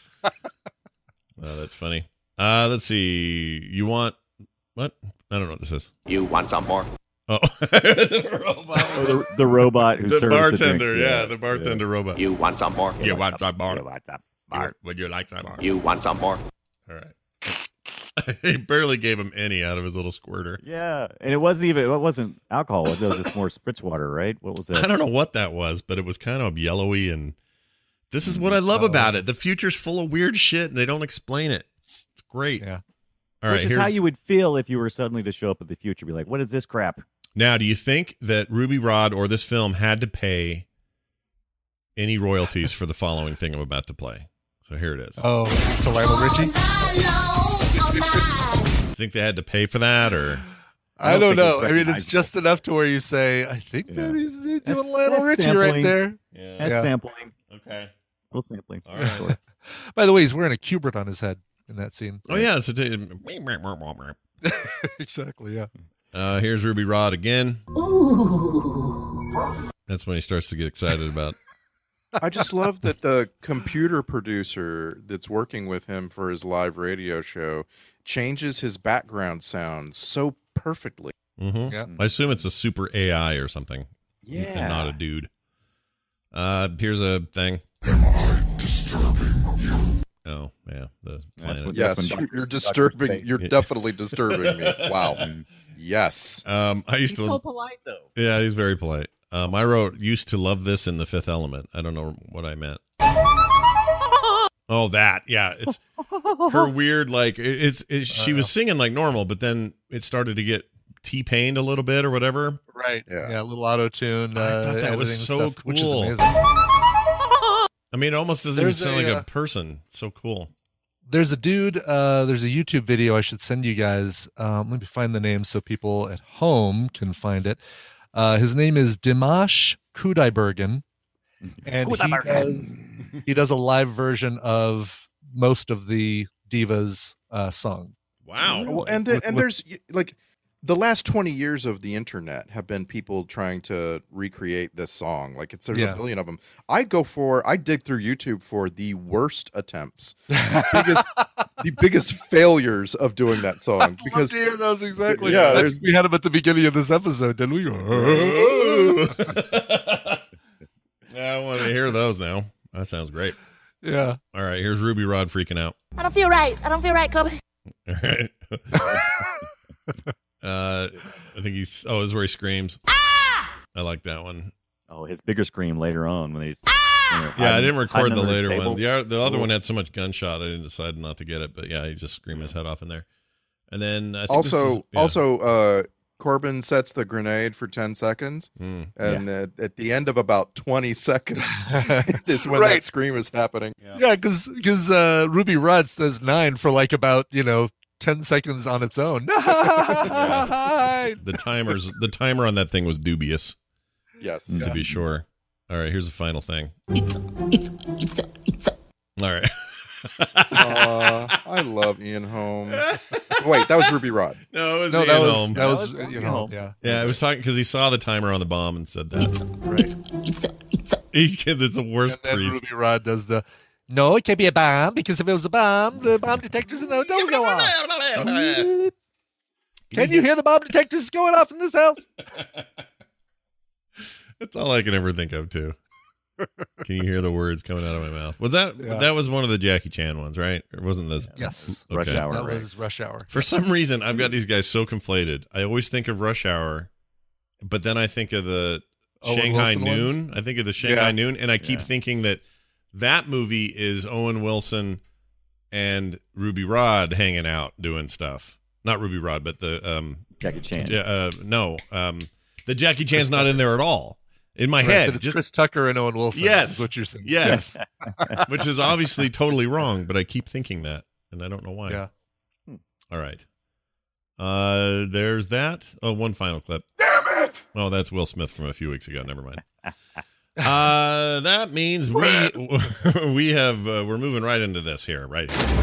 Oh, that's funny. Uh, let's see. You want what? I don't know what this is. You want some more? Oh, the robot. Oh, the, the robot who The serves bartender, the drinks, yeah, the bartender robot. You want some more? You want some more? You want some more? Would you like some more? You want some more? All right. He barely gave him any out of his little squirter. Yeah, and it wasn't even. It wasn't alcohol. It was just more spritz water, right? What was it? I don't know what that was, but it was kind of yellowy, and this is what I love about it. The future's full of weird shit, and they don't explain it. It's great. Yeah. All right. Which is here's, how you would feel if you were suddenly to show up in the future. Be like, what is this crap? now, do you think that Ruby Rod or this film had to pay any royalties for the following thing I'm about to play? So here it is. Oh, so Lionel Richie? Think they had to pay for that, or I don't, think know. it's I mean, it's recognizable. just enough to where you say, I think Yeah. that he's, he's doing That's- Lionel that's Richie right sampling. there. yeah. That's Yeah. sampling. Okay. Little sampling. All right. Sure. By the way, he's wearing a Cubert on his head in that scene. Oh yeah. So t- Exactly, yeah. uh, here's Ruby Rod again. That's when he starts to get excited about. I just love that the computer producer that's working with him for his live radio show changes his background sound so perfectly. Mm-hmm. Yeah. I assume it's a super A I or something. Yeah. And not a dude. Uh, here's a thing. Oh yeah, the planet. what- Yes, That's when you're, Doctor- you're Doctor disturbing. Fate- You're definitely disturbing me. Wow. Yes. Um, I used He's to. so polite though. Yeah, he's very polite. Um, I wrote used to love this in The Fifth Element. I don't know what I meant. Oh, that. Yeah, it's her weird like it- it's, it's she was singing like normal, but then it started to get T-pained a little bit or whatever. Right. Yeah. Yeah, a little auto tune. I Uh, thought that was editing so stuff, which is cool. amazing. I mean, it almost doesn't even There's sound a, like a uh, person. It's so cool. There's a dude, uh, there's a YouTube video I should send you guys. Um, let me find the name so people at home can find it. Uh, his name is Dimash Kudaibergen, and he does, he does a live version of most of the Divas uh, song. Wow. Well, and then, With- and with- there's like the last twenty years of the internet have been people trying to recreate this song. Like it's there's Yeah. a billion of them. I go for I dig through YouTube for the worst attempts, biggest the biggest failures of doing that song because oh, dear, that was exactly. Yeah, I there's- think we had him at the beginning of this episode, didn't we? Yeah, I want to hear those now. That sounds great. Yeah. All right, here's Ruby Rod freaking out. I don't feel right. I don't feel right, Kobe. All right. uh, I think he's. Oh, this is where he screams. I like that one. Oh, his bigger scream later on when he's. Yeah, I didn't record the later one. The, o- the other one had so much gunshot, I didn't decide not to get it. But yeah, he just screamed his head off in there. And then I think this also is- yeah. also uh Corbin sets the grenade for ten seconds, Mm. and uh, at the end of about twenty seconds is when Right. that scream is happening. Yeah, because because uh, Ruby Rod says nine for like about you know ten seconds on its own. Nine. the timers, the timer on that thing was dubious, Yes, to be sure. All right, here's the final thing. It's it's it's it's. All right. uh, I love Ian Holm. Wait, that was Ruby Rod. No, it was No, Ian that was Holm. that was, That was Ian Ian Holm. Holm. Yeah. Yeah, I was talking because he saw the timer on the bomb and said that. Right. He's is the worst And then priest. Ruby Rod does the. No, it can't be a bomb because if it was a bomb, the bomb detectors in the don't go off. Can you hear the bomb detectors going off in this house? That's all I can ever think of too. Can you hear the words coming out of my mouth? Was that Yeah. that was one of the Jackie Chan ones, right? Or wasn't this? Yes. Okay. Rush Hour. That right. was Rush Hour. For some reason, I've got these guys so conflated. I always think of Rush Hour, but then I think of the Owen Shanghai Wilson Noon. ones? I think of the Shanghai Yeah. Noon, and I keep Yeah. thinking that that movie is Owen Wilson and Ruby Rod hanging out doing stuff. Not Ruby Rod, but the um, Jackie Chan. Ja- uh, no, um, the Jackie Chan's not in there at all. In my Right, head, but it's just Chris Tucker and Owen Wilson. Yes. is what you're saying. yes, which is obviously totally wrong, but I keep thinking that, and I don't know why. Yeah. All right. Uh, there's that. Oh, one final clip. Damn it! Oh, that's Will Smith from a few weeks ago. Never mind. Uh, that means we we have uh, we're moving right into this here, right here.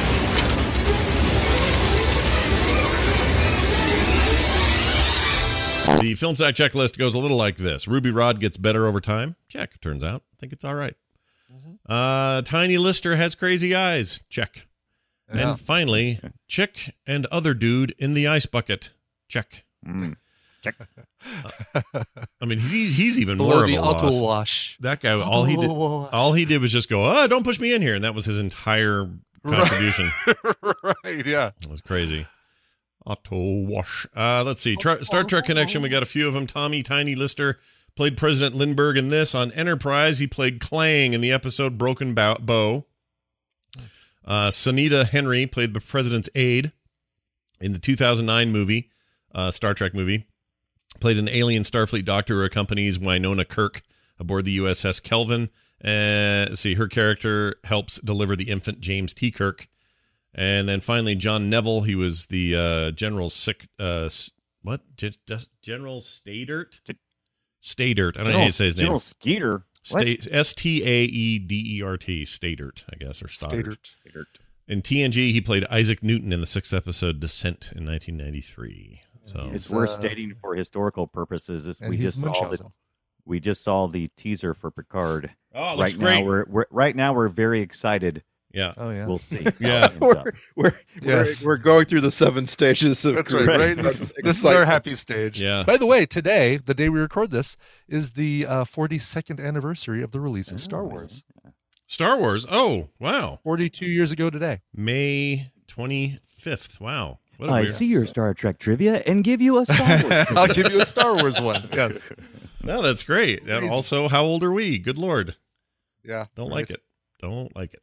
The Film Sack checklist goes a little like this. Ruby Rod gets better over time. Check. Turns out. I think it's all right. Uh, Tiny Lister has crazy eyes. Check. Yeah. And finally, Chick and other dude in the ice bucket. Check. Mm. Check. Uh, I mean, he's he's even Below more of the a auto loss. wash. That guy, all he did, Auto wash. all he did was just go, "Oh, don't push me in here," and that was his entire contribution. Right. Yeah. It was crazy. Auto wash. Uh, let's see. Tra- Star Trek Connection. We got a few of them. Tommy Tiny Lister played President Lindbergh in this. On Enterprise, he played Clang in the episode Broken Bow. Bow. Uh, Sunita Henry played the president's aide in the two thousand nine movie, uh, Star Trek movie. Played an alien Starfleet doctor who accompanies Winona Kirk aboard the U S S Kelvin. Uh, let's see, her character helps deliver the infant James T. Kirk. And then finally, John Neville. He was the uh, General Sick. Uh, what? Just, just General Stadert? Stadert. I don't know how you say his General name. Skeeter. What? Sta- S T A E D E R T. Stadert, I guess, or Stoddard. Stadert. In T N G, he played Isaac Newton in the sixth episode Descent in nineteen ninety-three. So It's He's, worth uh, stating for historical purposes. Is and we he's just saw the Munchausen. we just saw the teaser for Picard. Oh, it looks right great. now we're, we're right now we're very excited. yeah. Oh yeah. We'll see. Yeah. how it ends up. we're, we're, Yes. we're, we're going through the seven stages of That's grief. right. Right. This, is- this is our happy stage. Yeah. By the way, today, the day we record this, is the uh, forty-second anniversary of the release of Star Wars. Star Wars. Oh, wow. forty-two years ago today. May twenty-fifth. Wow. What a I weird- see your Star Trek trivia and give you a Star Wars. trivia. I'll give you a Star Wars one. Yes. No, that's great. And Crazy. also, how old are we? Good Lord. Yeah. Don't right. like it. Don't like it.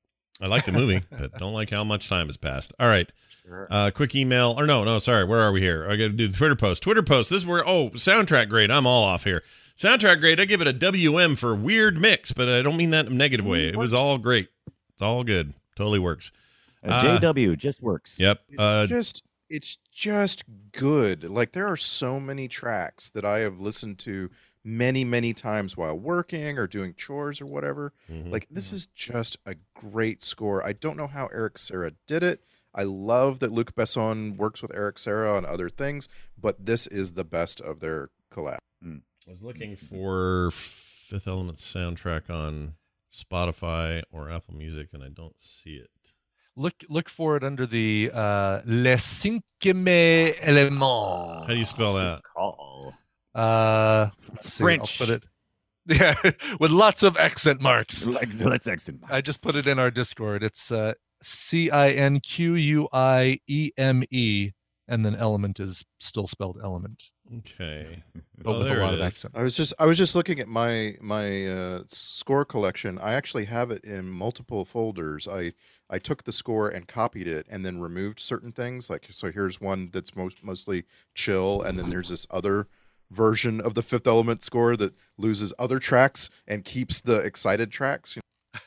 I like the movie, but don't like how much time has passed. All right. Uh, quick email. Or no, no, sorry. Where are we here? I got to do the Twitter post. Twitter post. This is where, oh, soundtrack grade. I'm all off here. Soundtrack grade. I give it a W M for weird mix, but I don't mean that in a negative way. It was all great. It's all good. Totally works. A J W just works. Yep. Uh, just it's just good. Like there are so many tracks that I have listened to many, many times while working or doing chores or whatever. mhm. Like this is just a great score. I don't know how Eric Serra did it. I love that Luc Besson works with Eric Serra on other things, but this is the best of their collab. I was looking for Fifth Element soundtrack on Spotify or Apple Music, and I don't see it. Look look for it under the uh, Les Cinquième Éléments. How do you spell that? Call. Uh, let's see, French. I'll put it. Yeah, with lots of accent marks. Like, let's exit. I just put it in our Discord. It's uh, C I N Q U I E M E, and then element is still spelled element, Okay. but Oh, with a there lot it of is. accent. I was just I was just looking at my my uh, score collection. I actually have it in multiple folders. I I took the score and copied it, and then removed certain things. Like so, here's one that's most mostly chill, and then there's this other version of the Fifth Element score that loses other tracks and keeps the excited tracks.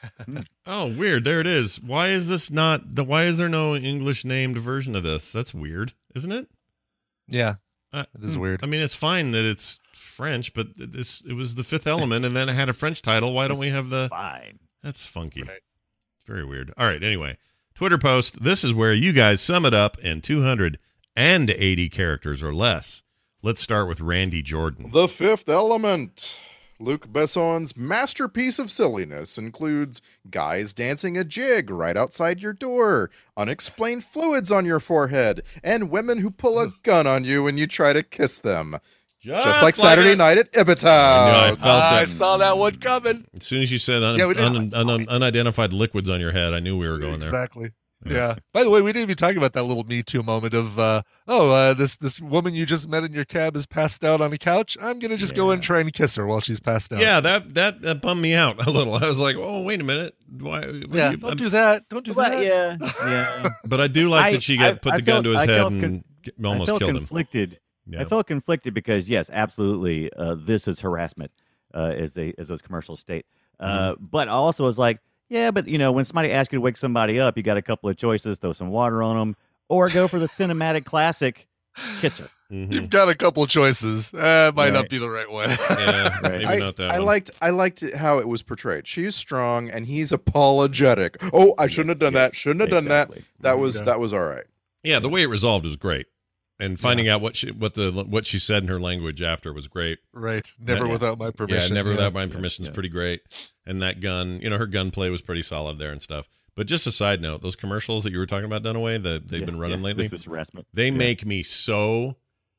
Oh, weird. There it is. Why is this not the? Why is there no English named version of this? That's weird, isn't it? Yeah, Uh, it is weird. I mean, it's fine that it's French, but this it was the Fifth Element, and then it had a French title. Why don't we have the? Fine. That's funky. Right. Very weird. All right, anyway. Twitter post. This is where you guys sum it up in two hundred eighty characters or less. Let's start with Randy Jordan. The Fifth Element. Luc Besson's masterpiece of silliness includes guys dancing a jig right outside your door, unexplained fluids on your forehead, and women who pull a gun on you when you try to kiss them. Just, Just like, like Saturday it. Night at Ibbot's house. I, know, I, felt I saw that one coming. As soon as you said un- yeah, un- un- un- unidentified liquids on your head, I knew we were going there. Exactly. Yeah. yeah. By the way, we didn't even talk about that little Me Too moment of, uh, oh, uh, this this woman you just met in your cab is passed out on a couch. I'm gonna just yeah. go and try and kiss her while she's passed out. Yeah, that that, that bummed me out a little. I was like, oh, wait a minute. Why? Yeah, you, don't I'm, do that. Don't do but, that. Yeah, yeah. But I do like I, that she got I, put I the gun felt, to his I head con- and almost I felt killed conflicted. him. Yeah. I felt conflicted because yes, absolutely, uh, this is harassment, uh, as they as those commercials state. Uh, mm-hmm. But I also was like, yeah, but you know, when somebody asks you to wake somebody up, you got a couple of choices: throw some water on them, or go for the cinematic classic, kiss her. Mm-hmm. You've got a couple of choices. Uh, it might right. not be the right one. Yeah, maybe I, not that I one. liked I liked how it was portrayed. She's strong and he's apologetic. Oh, I shouldn't yes, have done yes, that. Shouldn't have exactly. done that. That was yeah. that was all right. Yeah, the way it resolved was great. And finding yeah. out what she what the what she said in her language after was great. Right. Never that, without my permission. Yeah, never yeah. without my permission is yeah. pretty great. And that gun, you know, her gunplay was pretty solid there and stuff. But just a side note, those commercials that you were talking about, Dunaway, that they've yeah, been running yeah. lately, This is harassment. they yeah. make me so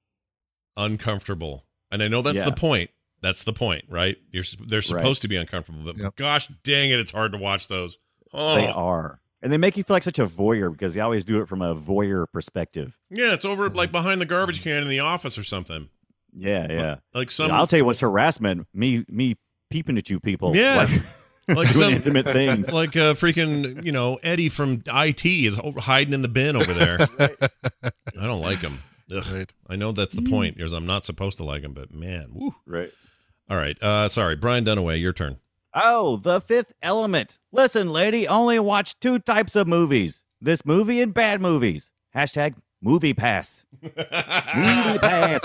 uncomfortable. And I know that's yeah. the point. That's the point, right? You're they're supposed right. to be uncomfortable, but yep. gosh dang it, it's hard to watch those. Oh. They are. And they make you feel like such a voyeur because they always do it from a voyeur perspective. Yeah, it's over like behind the garbage can in the office or something. Yeah, yeah. Like some. Yeah, I'll tell you what's harassment. Me, me peeping at you people. Yeah. Like, like doing some intimate things. Like uh, freaking, you know, Eddie from I T is hiding in the bin over there. I don't like him. Ugh. Right. I know that's the point. Is I'm not supposed to like him, but man, woo. Right. All right. Uh, sorry, Brian Dunaway, your turn. Oh, The Fifth Element. Listen, lady, only watch two types of movies. This movie and bad movies. Hashtag movie pass. Movie pass.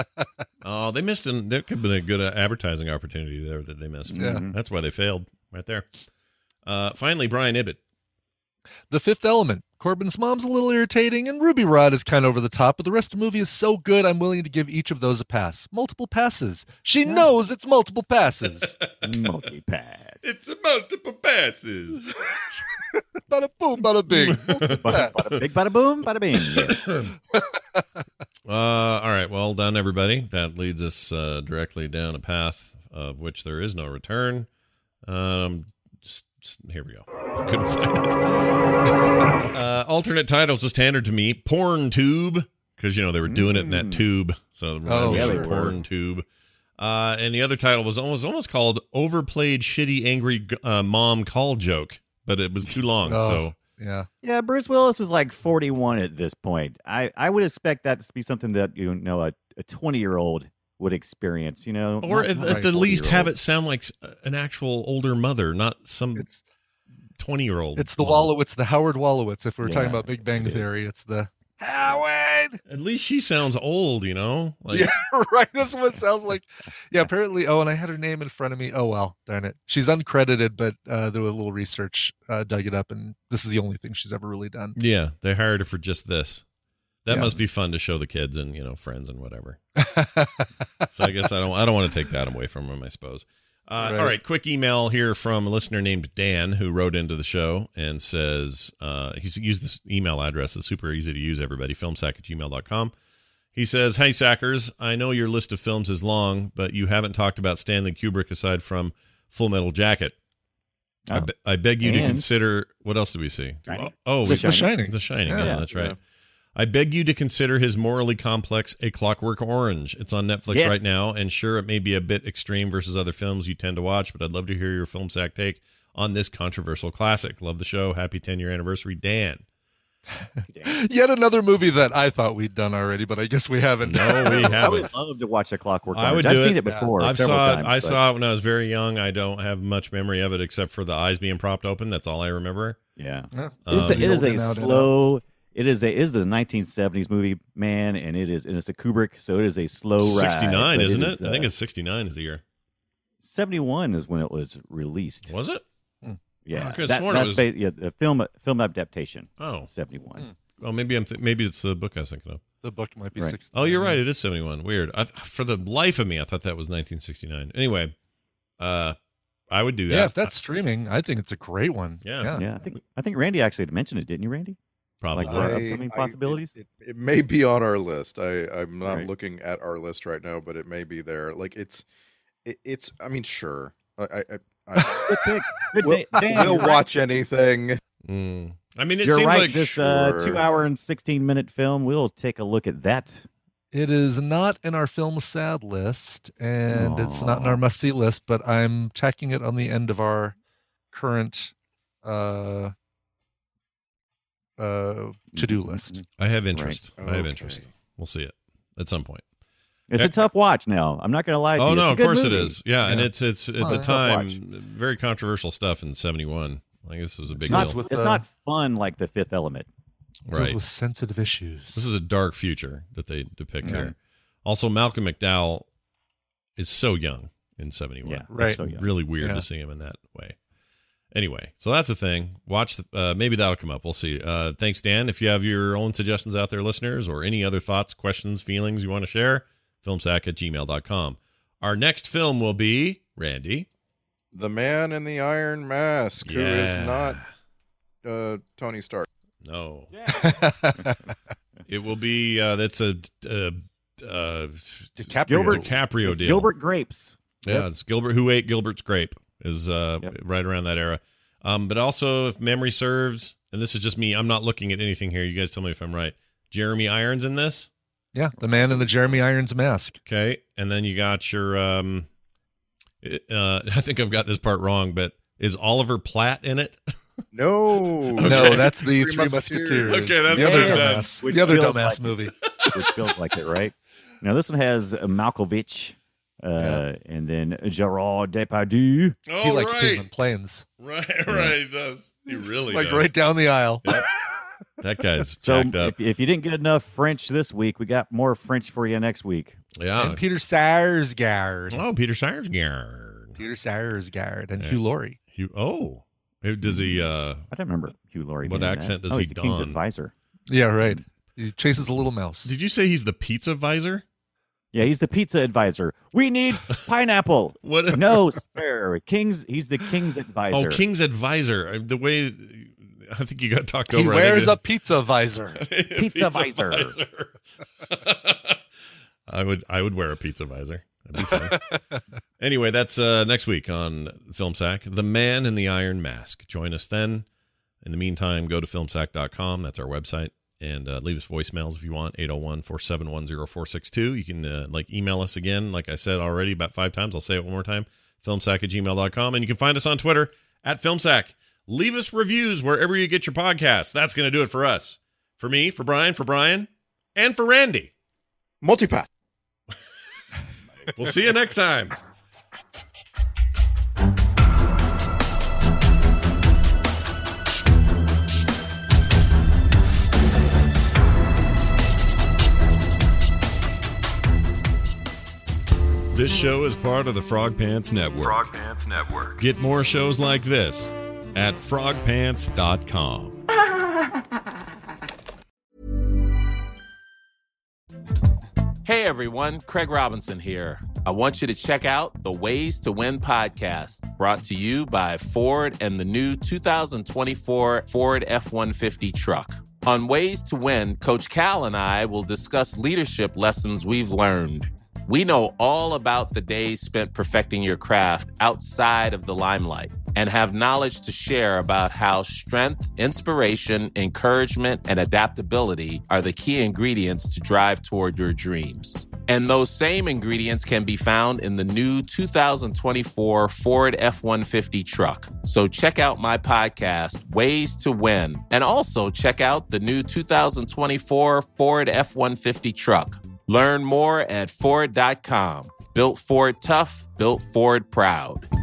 Oh, they missed an, there could have been a good uh, advertising opportunity there that they missed. Yeah. That's why they failed right there. Uh, finally, Brian Ibbott. The Fifth Element. Corbin's mom's a little irritating, and Ruby Rod is kind of over the top, but the rest of the movie is so good, I'm willing to give each of those a pass. Multiple passes. She yeah. knows it's multiple passes. Multi-pass. It's a multiple passes. Bada boom, bada bing. Bada, bada big, bada boom, bada bing. Yes. uh, all right, well done, everybody. That leads us uh, directly down a path of which there is no return. Um, just, just, here we go. I couldn't find it. Uh, alternate titles just handed to me. Porn Tube, because, you know, they were doing it in that tube. So oh, yeah, sure. Porn Tube. Uh, and the other title was almost, almost called Overplayed Shitty Angry uh, Mom Call Joke, but it was too long. Oh, so yeah. Yeah, Bruce Willis was like forty-one at this point. I, I would expect that to be something that, you know, a, a twenty-year-old would experience, you know. Or not, at, not at the least have forty-year-old. it sound like an actual older mother, not some It's twenty-year-old. It's the mom. Wallowitz, the Howard Wallowitz. If we're Yeah, talking about Big Bang it Theory, it's the Howard. At least she sounds old, you know? Like, Yeah, right. That's what it sounds like. Yeah, apparently. Oh, and I had her name in front of me. Oh, well, darn it. She's uncredited, but uh, there was a little research, uh, dug it up, and this is the only thing she's ever really done. yeah, they hired her for just this. That Yeah. must be fun to show the kids and, you know, friends and whatever. So I guess I don't I don't want to take that away from them, I suppose. Uh, Right. All right, quick email here from a listener named Dan who wrote into the show and says uh, he's used this email address. It's super easy to use, everybody, filmsack at gmail dot com. He says, hey, Sackers, I know your list of films is long, but you haven't talked about Stanley Kubrick aside from Full Metal Jacket. I, Oh. be- I beg you to And- consider, what else did we see? Shining. Oh, The we- Shining. The Shining, Yeah. yeah, that's right. Yeah. I beg you to consider his morally complex A Clockwork Orange. It's on Netflix Yes. right now, and sure, it may be a bit extreme versus other films you tend to watch, but I'd love to hear your Film Sack take on this controversial classic. Love the show. Happy ten-year anniversary, Dan. Yet another movie that I thought we'd done already, but I guess we haven't. No, we I would haven't. love to watch A Clockwork I Orange. would I've do seen it. it before. I've several saw it. times, I but- saw it when I was very young. I don't have much memory of it except for the eyes being propped open. That's all I remember. Yeah, Yeah. it is, Um, a, it is In a out, in slow. It is a it is the nineteen seventies movie, man, and it is and it's a Kubrick, so it is a slow ride. sixty-nine, but isn't it? is, I think uh, it's sixty-nine is the year. seventy-one is when it was released. Was it? Yeah, I could've that, sworn it that's was- ba- yeah, the film film adaptation. Oh, seventy-one. Well, maybe I'm th- maybe it's the book I was thinking of. The book might be Right. sixty. Oh, you're right. It is seventy-one. Weird. I, for the life of me, I thought that was nineteen sixty-nine. Anyway, uh, I would do that. Yeah, if that's streaming, I think it's a great one. Yeah. yeah. Yeah, I think I think Randy actually had mentioned it, didn't you, Randy? Probably. Like for I- upcoming I- possibilities. It, it, it may be on our list. I, I'm not Right. looking at our list right now, but it may be there. Like it's, it, it's. I mean, sure. I, I, I, Good pick. Good we'll, day. Dan, we'll you're watch anything. Mm. I mean, it You're seems right. like This uh, Sure. two hour and sixteen minute film. We'll take a look at that. It is not in our film sad list, and it's not in our Aw. must see list, but I'm tacking it on the end of our current uh, uh, to do list. I have interest. I have Okay. interest. We'll see it at some point. It's Yeah. a tough watch now. I'm not going to lie to Oh you. no, It's a of good course movie. it is. Yeah, and Yeah. it's it's at Well, the it's a tough time watch. very controversial stuff in seventy-one. Like this was a big It's not, deal. with, it's uh, not fun like The Fifth Element. Those Right. with sensitive issues. This is a dark future that they depict Yeah. here. Also, Malcolm McDowell is so young in seventy-one. Yeah, It's right. so young. really weird Yeah. to see him in that way. Anyway, so that's the thing. Watch the, uh, maybe that'll come up. We'll see. Uh, thanks, Dan. If you have your own suggestions out there, listeners, or any other thoughts, questions, feelings you want to share, filmsack at gmail dot com. Our next film will be, Randy. The Man in the Iron Mask, who Yeah. is not uh, Tony Stark. No. It will be, uh, that's a uh, uh, DiCaprio. Gilbert- DiCaprio It's deal. Gilbert Grapes. Yeah, it's Gilbert Who Ate Gilbert's Grape is uh, Yep. right around that era. Um, but also, if memory serves, and this is just me, I'm not looking at anything here. You guys tell me if I'm right. Jeremy Irons in this. Yeah, the man in the Jeremy Irons mask. Okay. And then you got your, um, uh, I think I've got this part wrong, but is Oliver Platt in it? No, Okay. No, that's the Three Three Musketeers. Musketeers. Okay, that's the other good, then. dumbass. Which The other feels dumbass like- movie. Which feels like it, right? Now, this one has Malkovich, uh, Yeah. and then Gerard Depardieu. Oh, he likes right. being on planes, Right, right. He does. He really like does. right down the aisle. Yep. That guy's So, jacked up. if, if you didn't get enough French this week, we got more French for you next week. Yeah. And Peter Sarsgaard. Oh, Peter Sarsgaard. Peter Sarsgaard and Yeah. Hugh Laurie. Hugh, oh. Who- Does he, uh, I don't remember Hugh Laurie. What being in accent that. does oh, he he's the King's don? advisor. Yeah, right. He chases a little mouse. did you say he's the pizza visor? Yeah, he's the pizza advisor. We need pineapple. What? No, sir. King's. He's the King's advisor. Oh, King's advisor. Uh, The way, I think you got talked He over. wears I a pizza visor. think it- Pizza visor. I would, I would wear a pizza visor. That'd be fun. Anyway, that's uh, next week on Film Sack. The Man in the Iron Mask. Join us then. In the meantime, go to filmsack dot com. That's our website. And uh, leave us voicemails if you want, eight oh one, four seven one, oh four six two. You can uh, like email us again, like I said already about five times. I'll say it one more time, filmsack at gmail dot com. And you can find us on Twitter at filmsack. Leave us reviews wherever you get your podcasts. That's going to do it for us. For me, for Brian, for Brian, and for Randy. Multipath. We'll see you next time. This show is part of the Frog Pants Network. Frog Pants Network. Get more shows like this at frog pants dot com. Hey everyone, Craig Robinson here. I want you to check out the Ways to Win podcast, brought to you by Ford and the new two thousand twenty-four Ford F one fifty truck. On Ways to Win, Coach Cal and I will discuss leadership lessons we've learned. We know all about the days spent perfecting your craft outside of the limelight and have knowledge to share about how strength, inspiration, encouragement, and adaptability are the key ingredients to drive toward your dreams. And those same ingredients can be found in the new two thousand twenty-four Ford F one fifty truck. So check out my podcast, Ways to Win, and also check out the new two thousand twenty-four Ford F one fifty truck. Learn more at Ford dot com. Built Ford tough, built Ford proud.